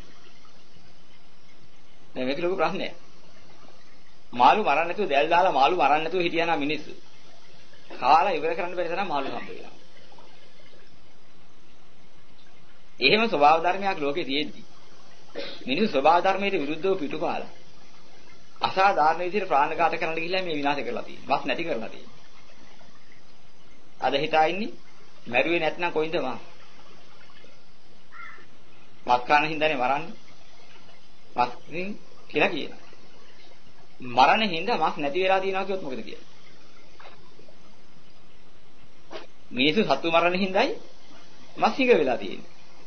දැන් මේක ලොකු ප්‍රශ්නයක්. මාළු මරන්න නැතුව දැල් දාලා මාළු මරන්න නැතුව හිටියනම් මිනිස්සු කාලා ඉවර කරන්න බැරි තරම් මාළු හම්බ වෙනවා. එහෙම ස්වභාව ධර්මයක් ලෝකේ තියෙද්දි මිනිස්සු ස්වභාව ධර්මයට විරුද්ධව පිටුපාලා අසාධාරණ විදිහට ප්‍රාණඝාත කරන්න ගිහිල්ලා මේ විනාශ කරලා තියෙනවා. මස් නැති කරලා තියෙනවා. අද හිතා ඉන්නේ මැරුවේ නැත්නම් කොයින්ද මස්? මස් කන හින්දානේ මරන්නේ. මස් කියලා කියනවා. මරණ හින්දා මස් නැති වෙලා තියෙනවා කියොත් මොකද කියන්නේ? මිනිස්සු සතු මරණ හින්දායි මස් හිග වෙලා තියෙන්නේ.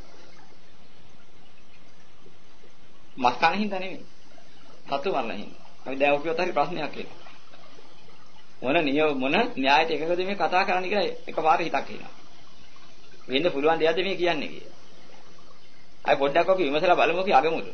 මස් කන හින්දා නෙමෙයි. සතු මරණ හින්දා. අපි දැන් ඔකියොත් හරි ප්‍රශ්නයක් එනවා. මොන නිය මොන න්‍යායට එකකද මේ කතා කරන්නේ කියලා එකපාර හිතක් එනවා. වෙන්න පුළුවන් දෙයක්ද මේ කියන්නේ කියලා. අය පොඩ්ඩක් අපි විමසලා බලමු කි අගමුළු.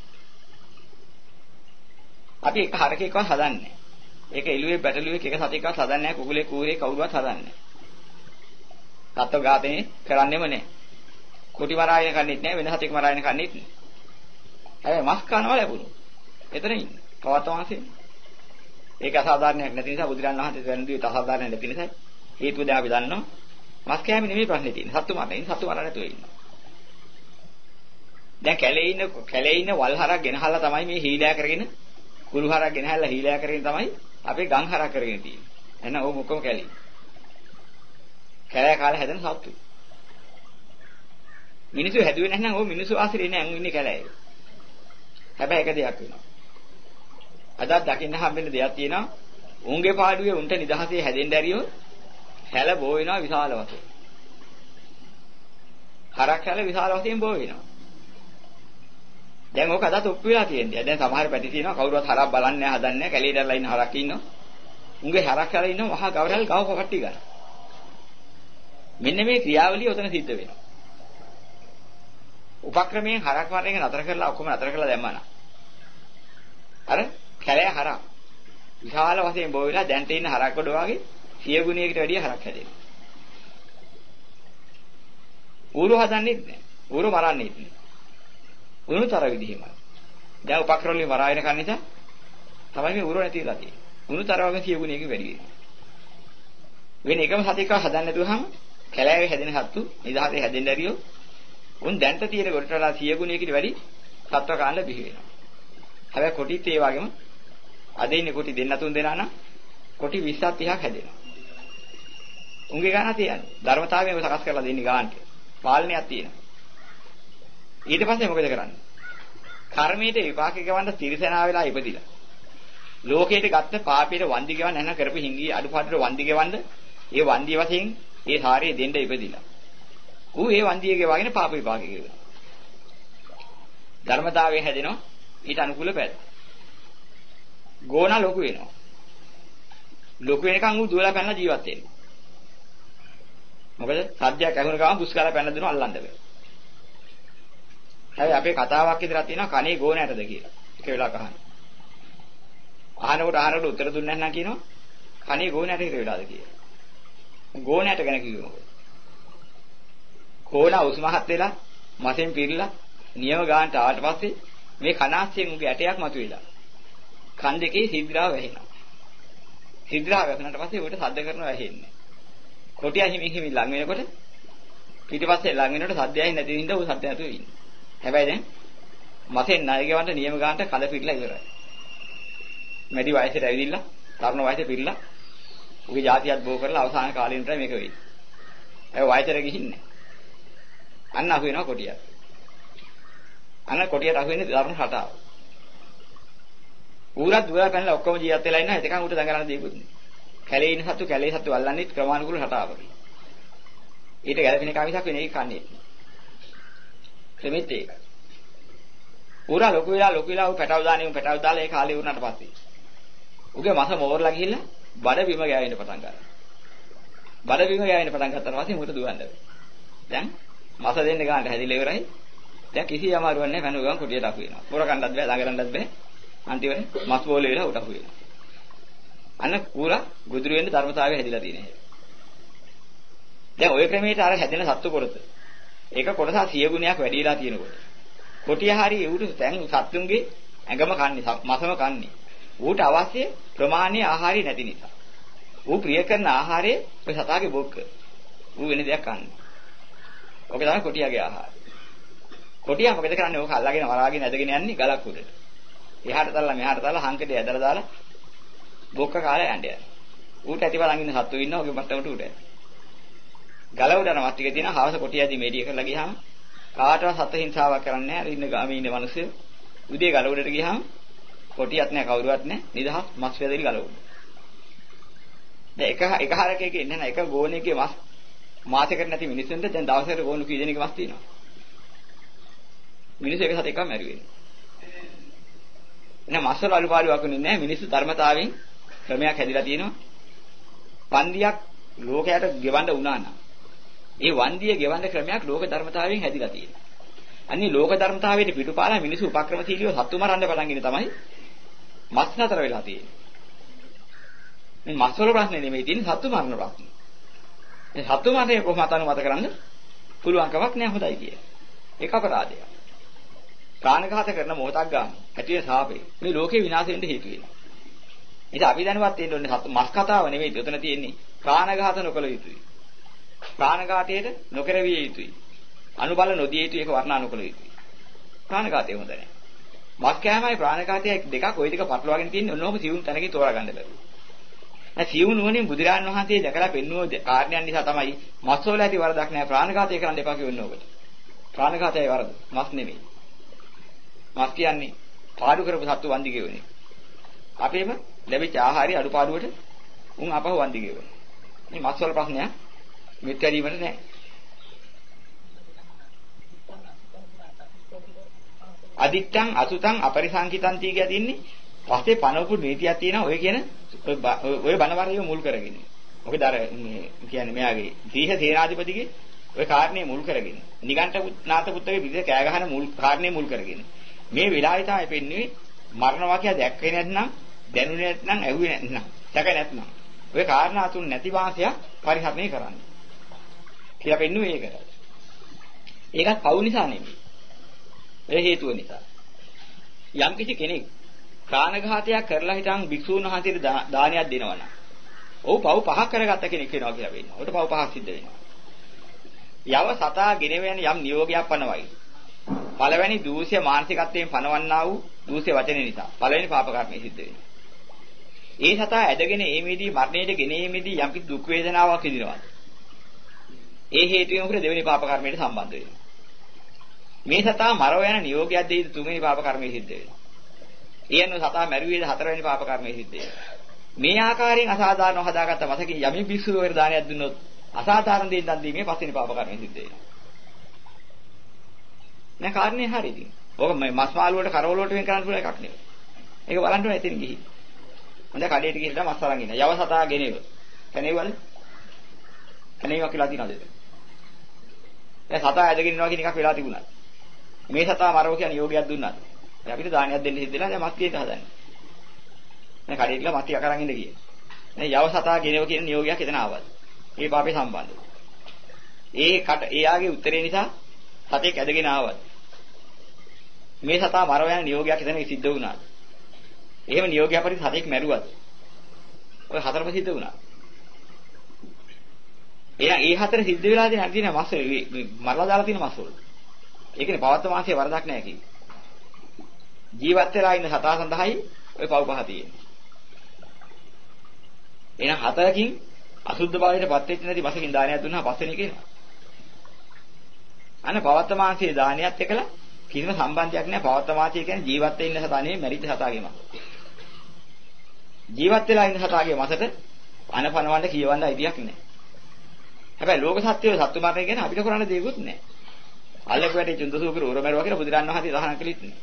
අපි එක හරකෙක්වත් හදන්නේ නැහැ. ඒක එළුවේ බැටළුවේ එක සතෙක්වත් හදන්නේ නැහැ. කුකුලේ කූරේ කවුරුවත් හදන්නේ නැහැ. සත්ව ඝාතනේ කරන්නෙම නැහැ. කුටි මරාගෙන කන්නේත් නැහැ. වෙන සතෙක් මරාගෙන කන්නේත් නැහැ. හැබැයි මස් කනවා ලැබුණු. එතන ඉන්නේ. කවත වාසිය. ඒක අසාධාරණයක් නැති නිසා බුදුරජාණන් වහන්සේ දැනුනේ අසාධාරණ නැති නිසා හේතුව දැන් අපි දන්නවා. මස් කෑම නෙමෙයි ප්‍රශ්නේ තියෙන්නේ. සත්තු මරන්නේ. සත්තු මරන්න නැතුව ඉන්නවා. දැන් කැලේ ඉන්න කැලේ ඉන්න වල් හරක් ගෙනහල්ලා තමයි මේ හීලෑ කරගෙන කුළු හරක් ගෙනහල්ලා හීලෑ කරගෙන තමයි අපේ ගම් හරක් කරගෙන තියෙන්නේ. එහෙනම් ඕක මොකම කැලේ. කැලේ කාලේ හැදෙන සත්තු. මිනිස්සු හැදුවේ නැත්නම් ඕක මිනිස්සු ආශ්‍රේ නෑ අන් ඉන්නේ කැලේ. හැබැයි එක දෙයක් වෙනවා. අදත් දකින්න හම්බෙන්න දෙයක් තියෙනවා. උන්ගේ පාඩුවේ උන්ට නිදහසේ හැදෙන්න ඇරියෝ හැල බෝ වෙනවා විශාල වශයෙන්. හරක් හැල විශාල වශයෙන් බෝ වෙනවා. දැන් ඕක අදත් ඔප්පු වෙලා තියෙනවා. දැන් සමහර පැටි තියෙනවා කවුරුවත් හරක් බලන්නේ නැහැ හදන්නේ නැහැ. කැලේ දැල්ලා ඉන්න හරක් ඉන්නවා. උන්ගේ හරක් හැල ඉන්නවා මහා ගවරල් ගව කට්ටි ගන්න. මෙන්න මේ ක්‍රියාවලිය උතන සිද්ධ වෙනවා. උපක්‍රමයෙන් හරක් වරෙන් නතර කරලා ඔක්කොම නතර කරලා දැම්මා නා. අර කැලේ හරක් විශාල වශයෙන් බෝ වෙලා දැන් තේ ඉන්න හරක් කොට වගේ සිය ගුණයකට වැඩිය හරක් හැදෙනවා. ඌරු හදන්නෙත් නෑ. ඌරු මරන්නෙත් නෑ. උණුතර විදිහමයි. දැන් උපක්‍රමවලින් මරාගෙන කන්න නිසා තමයි මේ ඌරු නැති වෙලා තියෙන්නේ. උණුතර වගේ සිය ගුණයකින් වැඩි වෙනවා. වෙන එකම සතෙක්ව හදන්න නැතුවම කැලෑවේ හැදෙන සත්තු නිදහසේ හැදෙන්න ඇරියෝ උන් දැන්ට තියෙන ගොඩට වඩා සිය ගුණයකින් වැඩි සත්ව කාණ්ඩ බිහි වෙනවා. හැබැයි කොටිත් ඒ වගේම අද ඉන්නේ කොටි දෙන්න තුන් දෙනා නම් කොටි විස්සක් තිහක් හැදෙනවා. උන්ගේ ගාන තියන්නේ. ධර්මතාවයම සකස් කරලා දෙන්නේ ගානට. පාලනයක් තියෙනවා. ඊට පස්සේ මොකද කරන්නේ? කර්මයේ විපාක ගවන්න තිරසනා වෙලා ඉපදිලා. ලෝකයට ගත්ත පාපයට වන්දි ගෙවන්න නැත්නම් කරපු හිංගි අඩුපාඩුට වන්දි ගෙවන්න ඒ වන්දිය වශයෙන් ඒ සාරිය දෙන්න ඉපදිලා. ඌ ඒ වන්දිය ගෙවගෙන පාප විපාක ගෙවනවා. ධර්මතාවයේ හැදෙනවා ඊට අනුකූල පැත්ත. ගෝණ ලොකු වෙනවා. ලොකු වෙනකන් ඌ දුවලා පැනලා ජීවත් වෙනවා. මොකද සත්‍යයක් ඇහුන ගමන් පුස්කාලා පැනලා දෙනවා අල්ලන්න බෑ. හැබැයි අපේ කතාවක් විතරක් තියෙනවා කනේ ගෝණයටද කියලා. එක වෙලාවක අහන. අහනකොට අහනකොට උත්තර දුන්නේ නැත්නම් කියනවා කනේ ගෝණයට ඉර වෙලාද කියලා. ගෝණයට ගැන කිව්වේ මොකද? ගෝණ උස්මහත් වෙලා මසෙන් පිරিলা නියම ගානට ආවට පස්සේ මේ කනාස්යෙන් උගේ ඇටයක් මතුවෙලා. කන් දෙකේ සිද්රාව වැහෙනවා. සිද්රාව වැහුණාට පස්සේ උකට සද්ද කරනවා වැහෙන්නේ. කොටියා හිමින් හිමින් ලඟ වෙනකොට පිටිපස්සේ ලඟ වෙනකොට සද්දයයි නැති හින්දා උ සද්ද නැතුව ඉන්නේ. හැබැයි දැන් මසෙන් ණය ගෙවන්න නියම ගානට කඩ පිටලා ඉවරයි. මැදි වයසට ඇවිදින්න තරුණ වයසේ පිරিলা උගේ જાතියත් බෝ කරලා අවසාන කාලේ ඉඳලා මේක වෙයි. ඒ වයසට ගිහින්නේ. අන්න අහු වෙනවා කොටියා. අන්න කොටියට අහු වෙන්නේ දරුණු හටාව. ඌරත් දුවලා පැනලා ඔක්කොම ජීවත් වෙලා ඉන්නවා. එතකන් ඌට දඟලන්න දෙයක්වත් නෑ. කැලේ ඉන්න සතු කැලේ සතු අල්ලන්නේ ක්‍රමානුකූල හටාවකින්. ඊට ගැළපෙන එක මිසක් වෙන එක කන්නේ නෑ. දෙමෙත් ඒක. පුරා ලොකු වෙලා ලොකු වෙලා උ පැටව දාන්නේ උ පැටව දාලා ඒ කාලේ වුණාට පස්සේ. උගේ මස මෝරලා ගිහිල්ලා බඩ බිම ගෑවෙන්න පටන් ගන්නවා. බඩ බිම ගෑවෙන්න පටන් ගත්තාට පස්සේ මුට දුවන්නේ. දැන් මස දෙන්න ගන්නට හැදිලා ඉවරයි. දැන් කිසි අමාරුවක් නැහැ පැනු ගමන් කොටියට අහු වෙනවා. පොර කන්නත් බෑ, ළඟරන්නත් බෑ. අන්තිමට මස් බෝලේ වෙලා උට අහු වෙනවා. අන්න පුරා ගොදුරු වෙන්න ධර්මතාවය හැදිලා තියෙනවා. දැන් ওই ක්‍රමයට අර හැදෙන සත්තු කොටස. ඒක කොටස සිය ගුණයක් වැඩිලා තියෙනකොට. කොටිය හරිය උඩු දැන් සත්තුන්ගේ ඇඟම කන්නේ, මසම කන්නේ. ඌට අවශ්‍ය ප්‍රමාණීය ආහාරය නැති නිසා. ඌ ප්‍රිය කරන ආහාරය ඔය සතාගේ බොක්ක. ඌ වෙන දෙයක් කන්නේ. ඔක තමයි කොටියාගේ ආහාරය. කොටියා මොකද කරන්නේ? ඕක අල්ලගෙන වරාගෙන ඇදගෙන යන්නේ ගලක් උඩට. එහාට දාලා මෙහාට දාලා හංකඩේ ඇදලා දාලා බොක්ක කාලා යන්න යනවා. ඌට ඇති බලන් ඉන්න සත්තු ඉන්නවා ඔගේ මට්ටමට උඩ. ගල උඩ යන මත් ටික තියෙන හවස කොටියාදී මේඩිය කරලා ගියාම කාටවත් සත හිංසාවක් කරන්නේ නැහැ. අර ඉන්න ගාමේ ඉන්න මිනිස්සු උදේ ගල උඩට ගියාම කොටියක් නැහැ, කවුරුවත් නැහැ. නිදහස් මස් වැදෙලි ගල උඩ. දැන් එක එක හරකයක ඉන්න නැහැ. එක ගෝණයකේ මස් මාසෙකට නැති මිනිස්සුන්ට දැන් දවසකට ගෝණු කී දෙනෙක් මස් තියෙනවා. මිනිස්සු එක සත එකම මැරුවේ. නෑ මස් වල අලුපාඩුවක් නෙන්නේ නැහැ. මිනිස්සු ධර්මතාවයෙන් ක්‍රමයක් හැදිලා තියෙනවා. වන්දියක් ලෝකයට ගෙවන්න වුණා නම් ඒ වන්දිය ගෙවන්න ක්‍රමයක් ලෝක ධර්මතාවයෙන් හැදිලා තියෙනවා. අනිත් ලෝක ධර්මතාවයට පිටුපාලා මිනිස්සු උපක්‍රමශීලීව සත්තු මරන්න පටන් ගෙන තමයි මස් නතර වෙලා තියෙන්නේ. මේ මස් වල ප්‍රශ්නේ නෙමෙයි තියෙන්නේ සත්තු මරන ප්‍රශ්නේ. මේ සත්තු මරණය කොහොමද අනුමත කරන්න පුළුවන් කමක් නෑ හොඳයි කිය. ඒක අපරාධයක්. ප්‍රාණඝාත කරන මොහොතක් ගන්න. ඇටියේ සාපේ. මේ ලෝකේ විනාශ වෙන්න හේතු වෙනවා. ඉතින් අපි දැනවත් තියෙන්න ඕනේ සත්තු මස් කතාව නෙමෙයි උතන තියෙන්නේ. ප්‍රාණඝාත නොකළ යුතුයි. ප්‍රාණඝාතයට නොකරවිය යුතුයි. අනුබල නොදිය යුතුයි. ඒක වර්ණා නොකළ යුතුයි. ප්‍රාණඝාතය හොඳ නැහැ. මස් කෑමයි ප්‍රාණඝාතයයි දෙකක් ওই දෙක පටලවාගෙන තියෙන්නේ ඔන්නෝම සිවුම් තැනකින් තෝරා ගන්න බැහැ. නැත්නම් සිවුම් නුවණින් බුදුරජාණන් වහන්සේ දැකලා පෙන්වුව කාරණයක් නිසා තමයි මස් වල ඇති වරදක් නැහැ. ප්‍රාණඝාතය කරන්න එපා කියවන්නේ ඔබට. ප්‍රාණඝාතයයි වරද. මස් නෙමෙයි. මස් කියන්නේ පාඩු කරපු සත්තු වන්දි ගෙවන්නේ. අපේම ලැබිච්ච ආහාරي අඩුපාඩුවට උන් අපව වන්දි ගෙවන්නේ. මේ මස් වල ප්‍රශ්නයක් මෙතැරීමට නැහැ. අදිත්තං අසුතං අපරිසංකිතං තිය කියලා තින්නේ පස්සේ පනවපු නීතියක් තියෙනවා ඔය කියන ඔය බණවරය මුල් කරගෙන. මොකද අර කියන්නේ මෙයාගේ දීහ සේනාධිපතිගේ ඔය කාරණේ මුල් කරගෙන. නිගණ්ඨ නාථ පුත්තගේ විදිහ කෑ ගහන මුල් කාරණේ මුල් කරගෙන. මේ වෙලාවේ තමයි පෙන්න්නේ මරණ වාක්‍යය දැක්කේ නැත්නම් දැනුනේ නැත්නම් ඇහුවේ නැත්නම් දැක නැත්නම් ඔය කාරණා තුන නැති වාසයක් පරිහරණය කරන්න. කියලා පෙන්නුවේ ඒකට. ඒකත් පවු නිසා නෙමෙයි. ඒ හේතුව නිසා. යම් කිසි කෙනෙක් ප්‍රාණඝාතයක් කරලා හිටන් භික්ෂූන් වහන්සේට දානයක් දෙනවා නම් ඔව් පව් පහක් කරගත්ත කෙනෙක් වෙනවා කියලා වෙනවා. උට පව් පහක් සිද්ධ වෙනවා. යව සතා ගෙනවෙන යම් නියෝගයක් පනවයි. පළවෙනි දූෂ්‍ය මානසිකත්වයෙන් පනවන්නා වූ දූෂ්‍ය වචනේ නිසා පළවෙනි පාප කර්මය සිද්ධ වෙනවා. ඒ සතා ඇදගෙන ඒමේදී මරණයට ගෙනීමේදී යම් කිසි දුක් වේදනාවක් විඳිනවා. ඒ හේතුවෙන් උකට දෙවෙනි පාප කර්මයට සම්බන්ධ වෙනවා. මේ සතා මරව යන නියෝගයක් දෙයිද තුන්වෙනි පාප කර්මය සිද්ධ වෙනවා. ඒ අනුව සතා මැරුවේද හතරවෙනි පාප කර්මය සිද්ධ වෙනවා. මේ ආකාරයෙන් අසාධාරණව හදාගත්ත මතකින් යමි භික්ෂුවකට දානයක් දුන්නොත් අසාධාරණ දෙයක් දන් දීමේ පස්වෙනි පාප කර්මය සිද්ධ වෙනවා. නෑ කාරණේ හරියද? ඔක මේ මස් මාළු වලට කරවල වලට වෙන් කරන්න පුළුවන් එකක් නෙවෙයි. ඒක බලන්න ඕනේ එතන ගිහින්. හොඳ කඩේට ගිහිල්ලා මස් අරන් ඉන්න. යව සතා ගෙනේව. කනේවල? කනේවා කියලා තියනද? දැන් සතා ඇදගෙන ඉන්නවා කියන එකක් වෙලා තිබුණා. මේ සතා මරව කියන යෝගයක් දුන්නාද? දැන් අපිට දානයක් දෙන්න හිතෙලා දැන් මස් කීයක හදන්නේ. දැන් කඩේට ගිහලා මස් ටික අරන් ඉන්න ගියේ. දැන් යව සතා ගෙනේව කියන නියෝගයක් එතන ආවද? ඒ පාපේ සම්බන්ධයි. ඒ කට එයාගේ උත්තරේ නිසා සතෙක් ඇදගෙන ආවද? මේ සතා මරව යන නියෝගයක් එතන සිද්ධ වුණාද? එහෙම නියෝගයක් පරිදි සතෙක් මැරුවද? ඔය හතරම සිද්ධ වුණා. එයා ඒ හතර සිද්ධ වෙලා තියෙන අදින මස් මරලා දාලා තියෙන මස් වල. ඒකනේ පවත්ත මාසයේ වරදක් නැහැ කිව්වේ. ජීවත් වෙලා ඉන්න සතා සඳහායි ඔය පව් පහ තියෙන්නේ. එහෙනම් හතරකින් අසුද්ධ භාවයට පත් වෙච්ච නැති මසකින් දානයක් දුන්නා පස්වෙනි කියනවා. අන්න පවත්ත මාසයේ දානයත් එක්කලා කිසිම සම්බන්ධයක් නැහැ. පවත්ත මාසය කියන්නේ ජීවත් වෙන්න සතා නෙමෙයි මැරිච්ච සතාගේ මස. ජීවත් වෙලා ඉන්න සතාගේ මසට අනපනවන්න කියවන්න අයිතියක් නැහැ. හැබැයි ලෝක සත්‍යය සත්තු මරණය ගැන අපිට කරන්න දෙයක්වත් නැහැ. අල්ලපු වැටේ චුන්දසූකර උරමරුවා කියලා බුදුරන් වහන්සේ දහන කළෙත් නේ.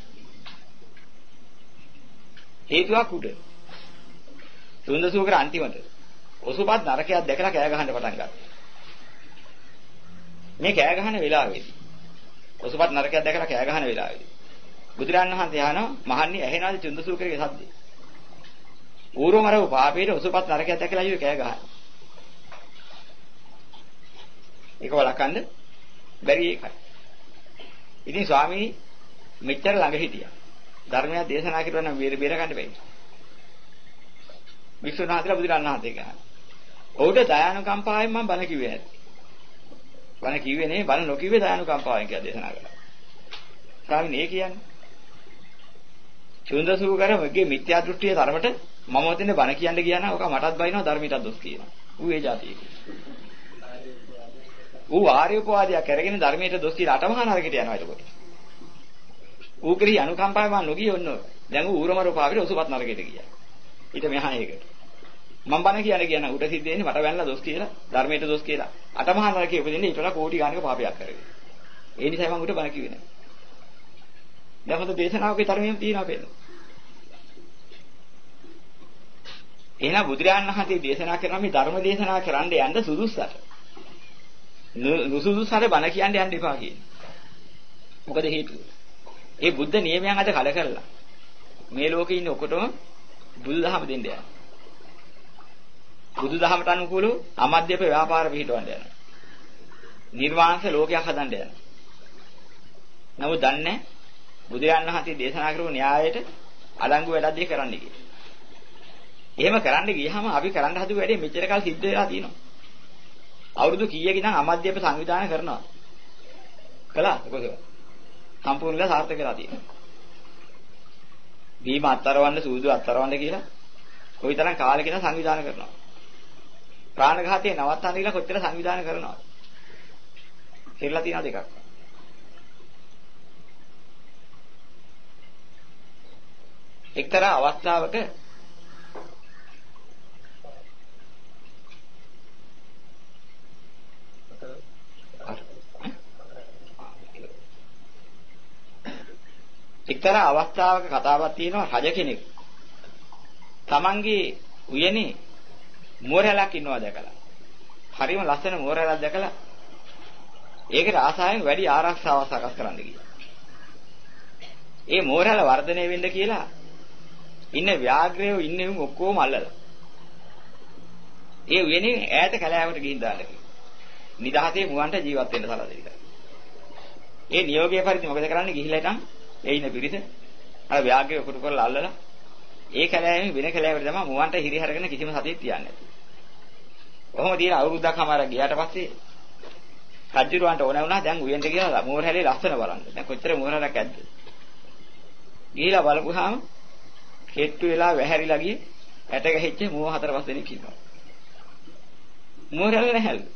හේතුවක් උඩ. චුන්දසූකර අන්තිමට ඔසුපත් නරකයක් දැකලා කෑ ගහන්න පටන් ගත්තා. මේ කෑ ගහන වෙලාවේදී ඔසුපත් නරකයක් දැකලා කෑ ගහන වෙලාවේදී බුදුරන් වහන්සේ අහනවා මහන්නේ ඇහෙනවාද චුන්දසූකරගේ සද්දේ? ඌරමරව පාපේට ඔසුපත් නරකයක් දැකලා අයියෝ කෑ ගහන. ඒක වළක්වන්න බැරි එකයි. ඉතින් ස්වාමී මෙච්චර ළඟ හිටියා. ධර්මය දේශනා කරුවා නම් බේර බේර ගන්න බැහැ. විශ්වනාථලා බුදුරන් වහන්සේ ගහන. ඔහුට දයානුකම්පාවෙන් මම බණ කිව්වේ නැති. බණ කිව්වේ නේ බණ නොකිව්වේ දයානුකම්පාවෙන් කියලා දේශනා කළා. ස්වාමීන් ඒ කියන්නේ චුන්දසූකරගේ මිත්‍යා දෘෂ්ටියේ තරමට මම ඔතන බණ කියන්න ගියා නම් ඔක මටත් බයිනවා ධර්මයටත් දොස් කියනවා. ඌ ඒ જાතියෙක. ඌ ආර්යෝපවාදයක් කරගෙන ධර්මයට දොස් කියලා අටමහා නරකයට යනවා එතකොට. ඌ කෙරෙහි අනුකම්පාව මම නොගියේ ඔන්න. දැන් ඌ ඌරමරෝපාවිට ඔසුපත් නරකයට ගියා. ඊට මෙහා ඒකට. මම බණ කියන්න කියන උට සිද්ධ වෙන්නේ මට වැන්නලා දොස් කියලා ධර්මයට දොස් කියලා අටමහා නරකයේ උපදින්නේ ඊට වඩා කෝටි ගානක පාපයක් කරගෙන. ඒ නිසා මම උට බණ කිව්වේ නැහැ. දැන් හොඳ දේශනාවකේ තරමෙම තියෙනවා පෙන්න. එහෙනම් බුදුරජාණන් වහන්සේ දේශනා කරන මේ ධර්ම දේශනා කරන්න යන්න සුදුස්සට. නුසුදුස්සට බණ කියන්න යන්න එපා කියන්නේ. මොකද හේතුව? ඒ බුද්ධ නියමයන් අද කල කරලා මේ ලෝකේ ඉන්න ඔකොටම බුදුදහම දෙන්න යනවා. බුදුදහමට අනුකූලව අමද්‍යප ව්‍යාපාර පිහිටවන්න යනවා. නිර්වාණස ලෝකයක් හදන්න යනවා. නමුත් දන්නේ බුදුරජාණන් වහන්සේ දේශනා කරපු න්‍යායයට අඩංගු වැඩක් දෙය කරන්න කියලා. එහෙම කරන්න ගියහම අපි කරන්න හදපු වැඩේ මෙච්චර කල් සිද්ධ වෙලා තියෙනවා. අවුරුදු කීයක ඉඳන් අමද්‍යප සංවිධානය කරනවා. කළා කොහොමද? සම්පූර්ණලා සාර්ථක වෙලා තියෙනවා. බීම අත්තරවන්න සූදු අත්තරවන්න කියලා කොයිතරම් කාලෙක ඉඳන් සංවිධානය කරනවා. ප්‍රාණඝාතය නවත්තන්න කියලා කොච්චර සංවිධානය කරනවද? කියලා තියෙනවා දෙකක්. එක්තරා අවස්ථාවක එක්තරා අවස්ථාවක කතාවක් තියෙනවා රජ කෙනෙක් තමන්ගේ උයනේ මෝරැලක් ඉන්නවා දැකලා හරිම ලස්සන මෝරැලක් දැකලා ඒකට ආසාවෙන් වැඩි ආරක්ෂාවක් සකස් කරන්න ගියා. ඒ මෝරැල වර්ධනය වෙන්න කියලා ඉන්න ව්‍යාග්‍රයෝ ඉන්නේ ඔක්කොම අල්ලලා. ඒ උයනේ ඈත කැලෑවට ගිහින් දාන්න කිව්වා. නිදහසේ මුවන්ට ජීවත් වෙන්න සලසලා. ඒ නියෝගයේ පරිදි මොකද කරන්නේ ගිහිල්ලා ඉතින් ඒ ඉන්න පිරිස අර ව්‍යාග්‍රය උකුරු කරලා අල්ලලා ඒ කැලෑවෙන් වෙන කැලෑවට තමයි මුවන්ට හිරි හරගෙන කිසිම සතියක් තියන්නේ නැති. කොහොම තියෙන අවුරුද්දක් හමාර ගියාට පස්සේ රජුරවන්ට ඕන වුණා දැන් උයන්ට ගිහලා මෝරහැලේ ලස්සන බලන්න. දැන් කොච්චර මෝරහැලක් ඇද්ද? ගිහිලා බලපුවාම හෙට්ටු වෙලා වැහැරිලා ගියේ ඇට ගැහිච්ච මුව හතර පහ දෙනෙක් ඉන්නවා. මෝරහැල නැහැලු.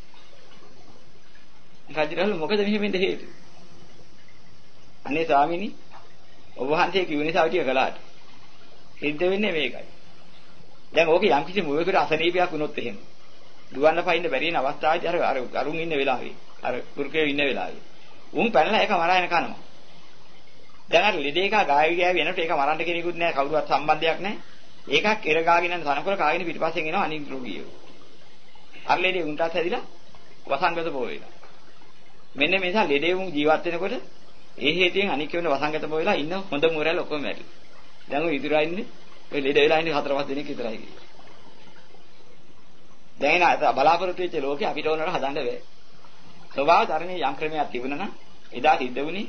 රජුරවල මොකද මෙහෙම වෙන්න හේතුව? අනේ ස්වාමීනි ඔබ වහන්සේ කිව්ව නිසා ඔය ටික කළාට සිද්ධ වෙන්නේ මේකයි. දැන් ඕකේ යම් කිසි මුවකට අසනීපයක් වුණොත් එහෙම දුවන්න පයින්න බැරි වෙන අවස්ථාවේදී අර අර අරුන් ඉන්න වෙලාවේ අර කුරුකේ ඉන්න වෙලාවේ උන් පැනලා ඒක මරාගෙන කනවා. දැන් අර ලෙඩේක ගාය ගෑවි යනකොට ඒක මරන්න කෙනෙකුත් නැහැ කවුරුවත් සම්බන්ධයක් නැහැ. ඒකක් එර ගාගෙන යන තනකොළ කාගෙන පිටිපස්සෙන් එනවා අනිත් රෝගියෝ. අර ලෙඩේ උන්ටත් හැදිලා වසංගත බෝ වෙනවා. මෙන්න මේ නිසා ලෙඩේ උන් ජීවත් වෙනකොට ඒ හේතුවෙන් අනික් වෙන වසංගත බෝ වෙලා ඉන්න හොඳ මුරැල් ඔක්කොම මැරිලා. දැන් ඔය ඉදිරියා ඉන්නේ ඔය ලෙඩ වෙලා ඉන්නේ හතර පහ දෙනෙක් විතරයි කියලා. දැන් අත බලාපොරොත්තු වෙච්ච ලෝකේ අපිට ඕනකට හදන්න බෑ. ස්වභාව ධර්මයේ යම් ක්‍රමයක් තිබුණා නම් එදා සිද්ධ වුණේ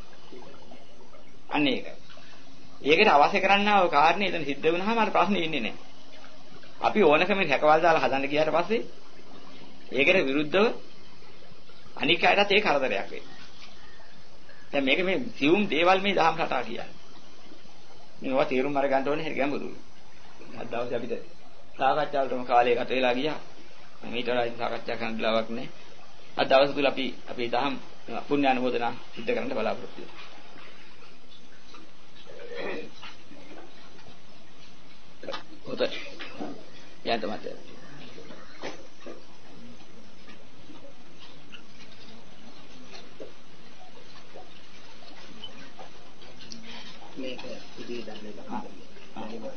අන්න ඒකයි. ඒකට අවශ්‍ය කරන්නා ඔය කාරණේ එතන සිද්ධ වුණාම අර ප්‍රශ්නේ ඉන්නේ නැහැ. අපි ඕනකම හැකවල් දාලා හදන්න ගියාට පස්සේ ඒකට විරුද්ධව අනික් අයටත් ඒ කරදරයක් වෙයි. දැන් මේක මේ සියුම් දේවල් මේ දහම් රටා කියන්නේ. මේවා තේරුම් අරගන්න ඕනේ හරි ගැඹුරුයි. අද දවසේ අපිට සාකච්ඡාවලටම කාලය ගත වෙලා ගියා. මීට වඩා සාකච්ඡා කරන්න බලාවක් නැහැ. අද දවස් තුල අපි අපේ දහම් පුණ්‍ය අනුමෝදනා සිද්ධ කරන්න බලාපොරොත්තු වෙනවා. හොඳයි. යන්න තමයි. මේක ඉදිරි දන්නේ.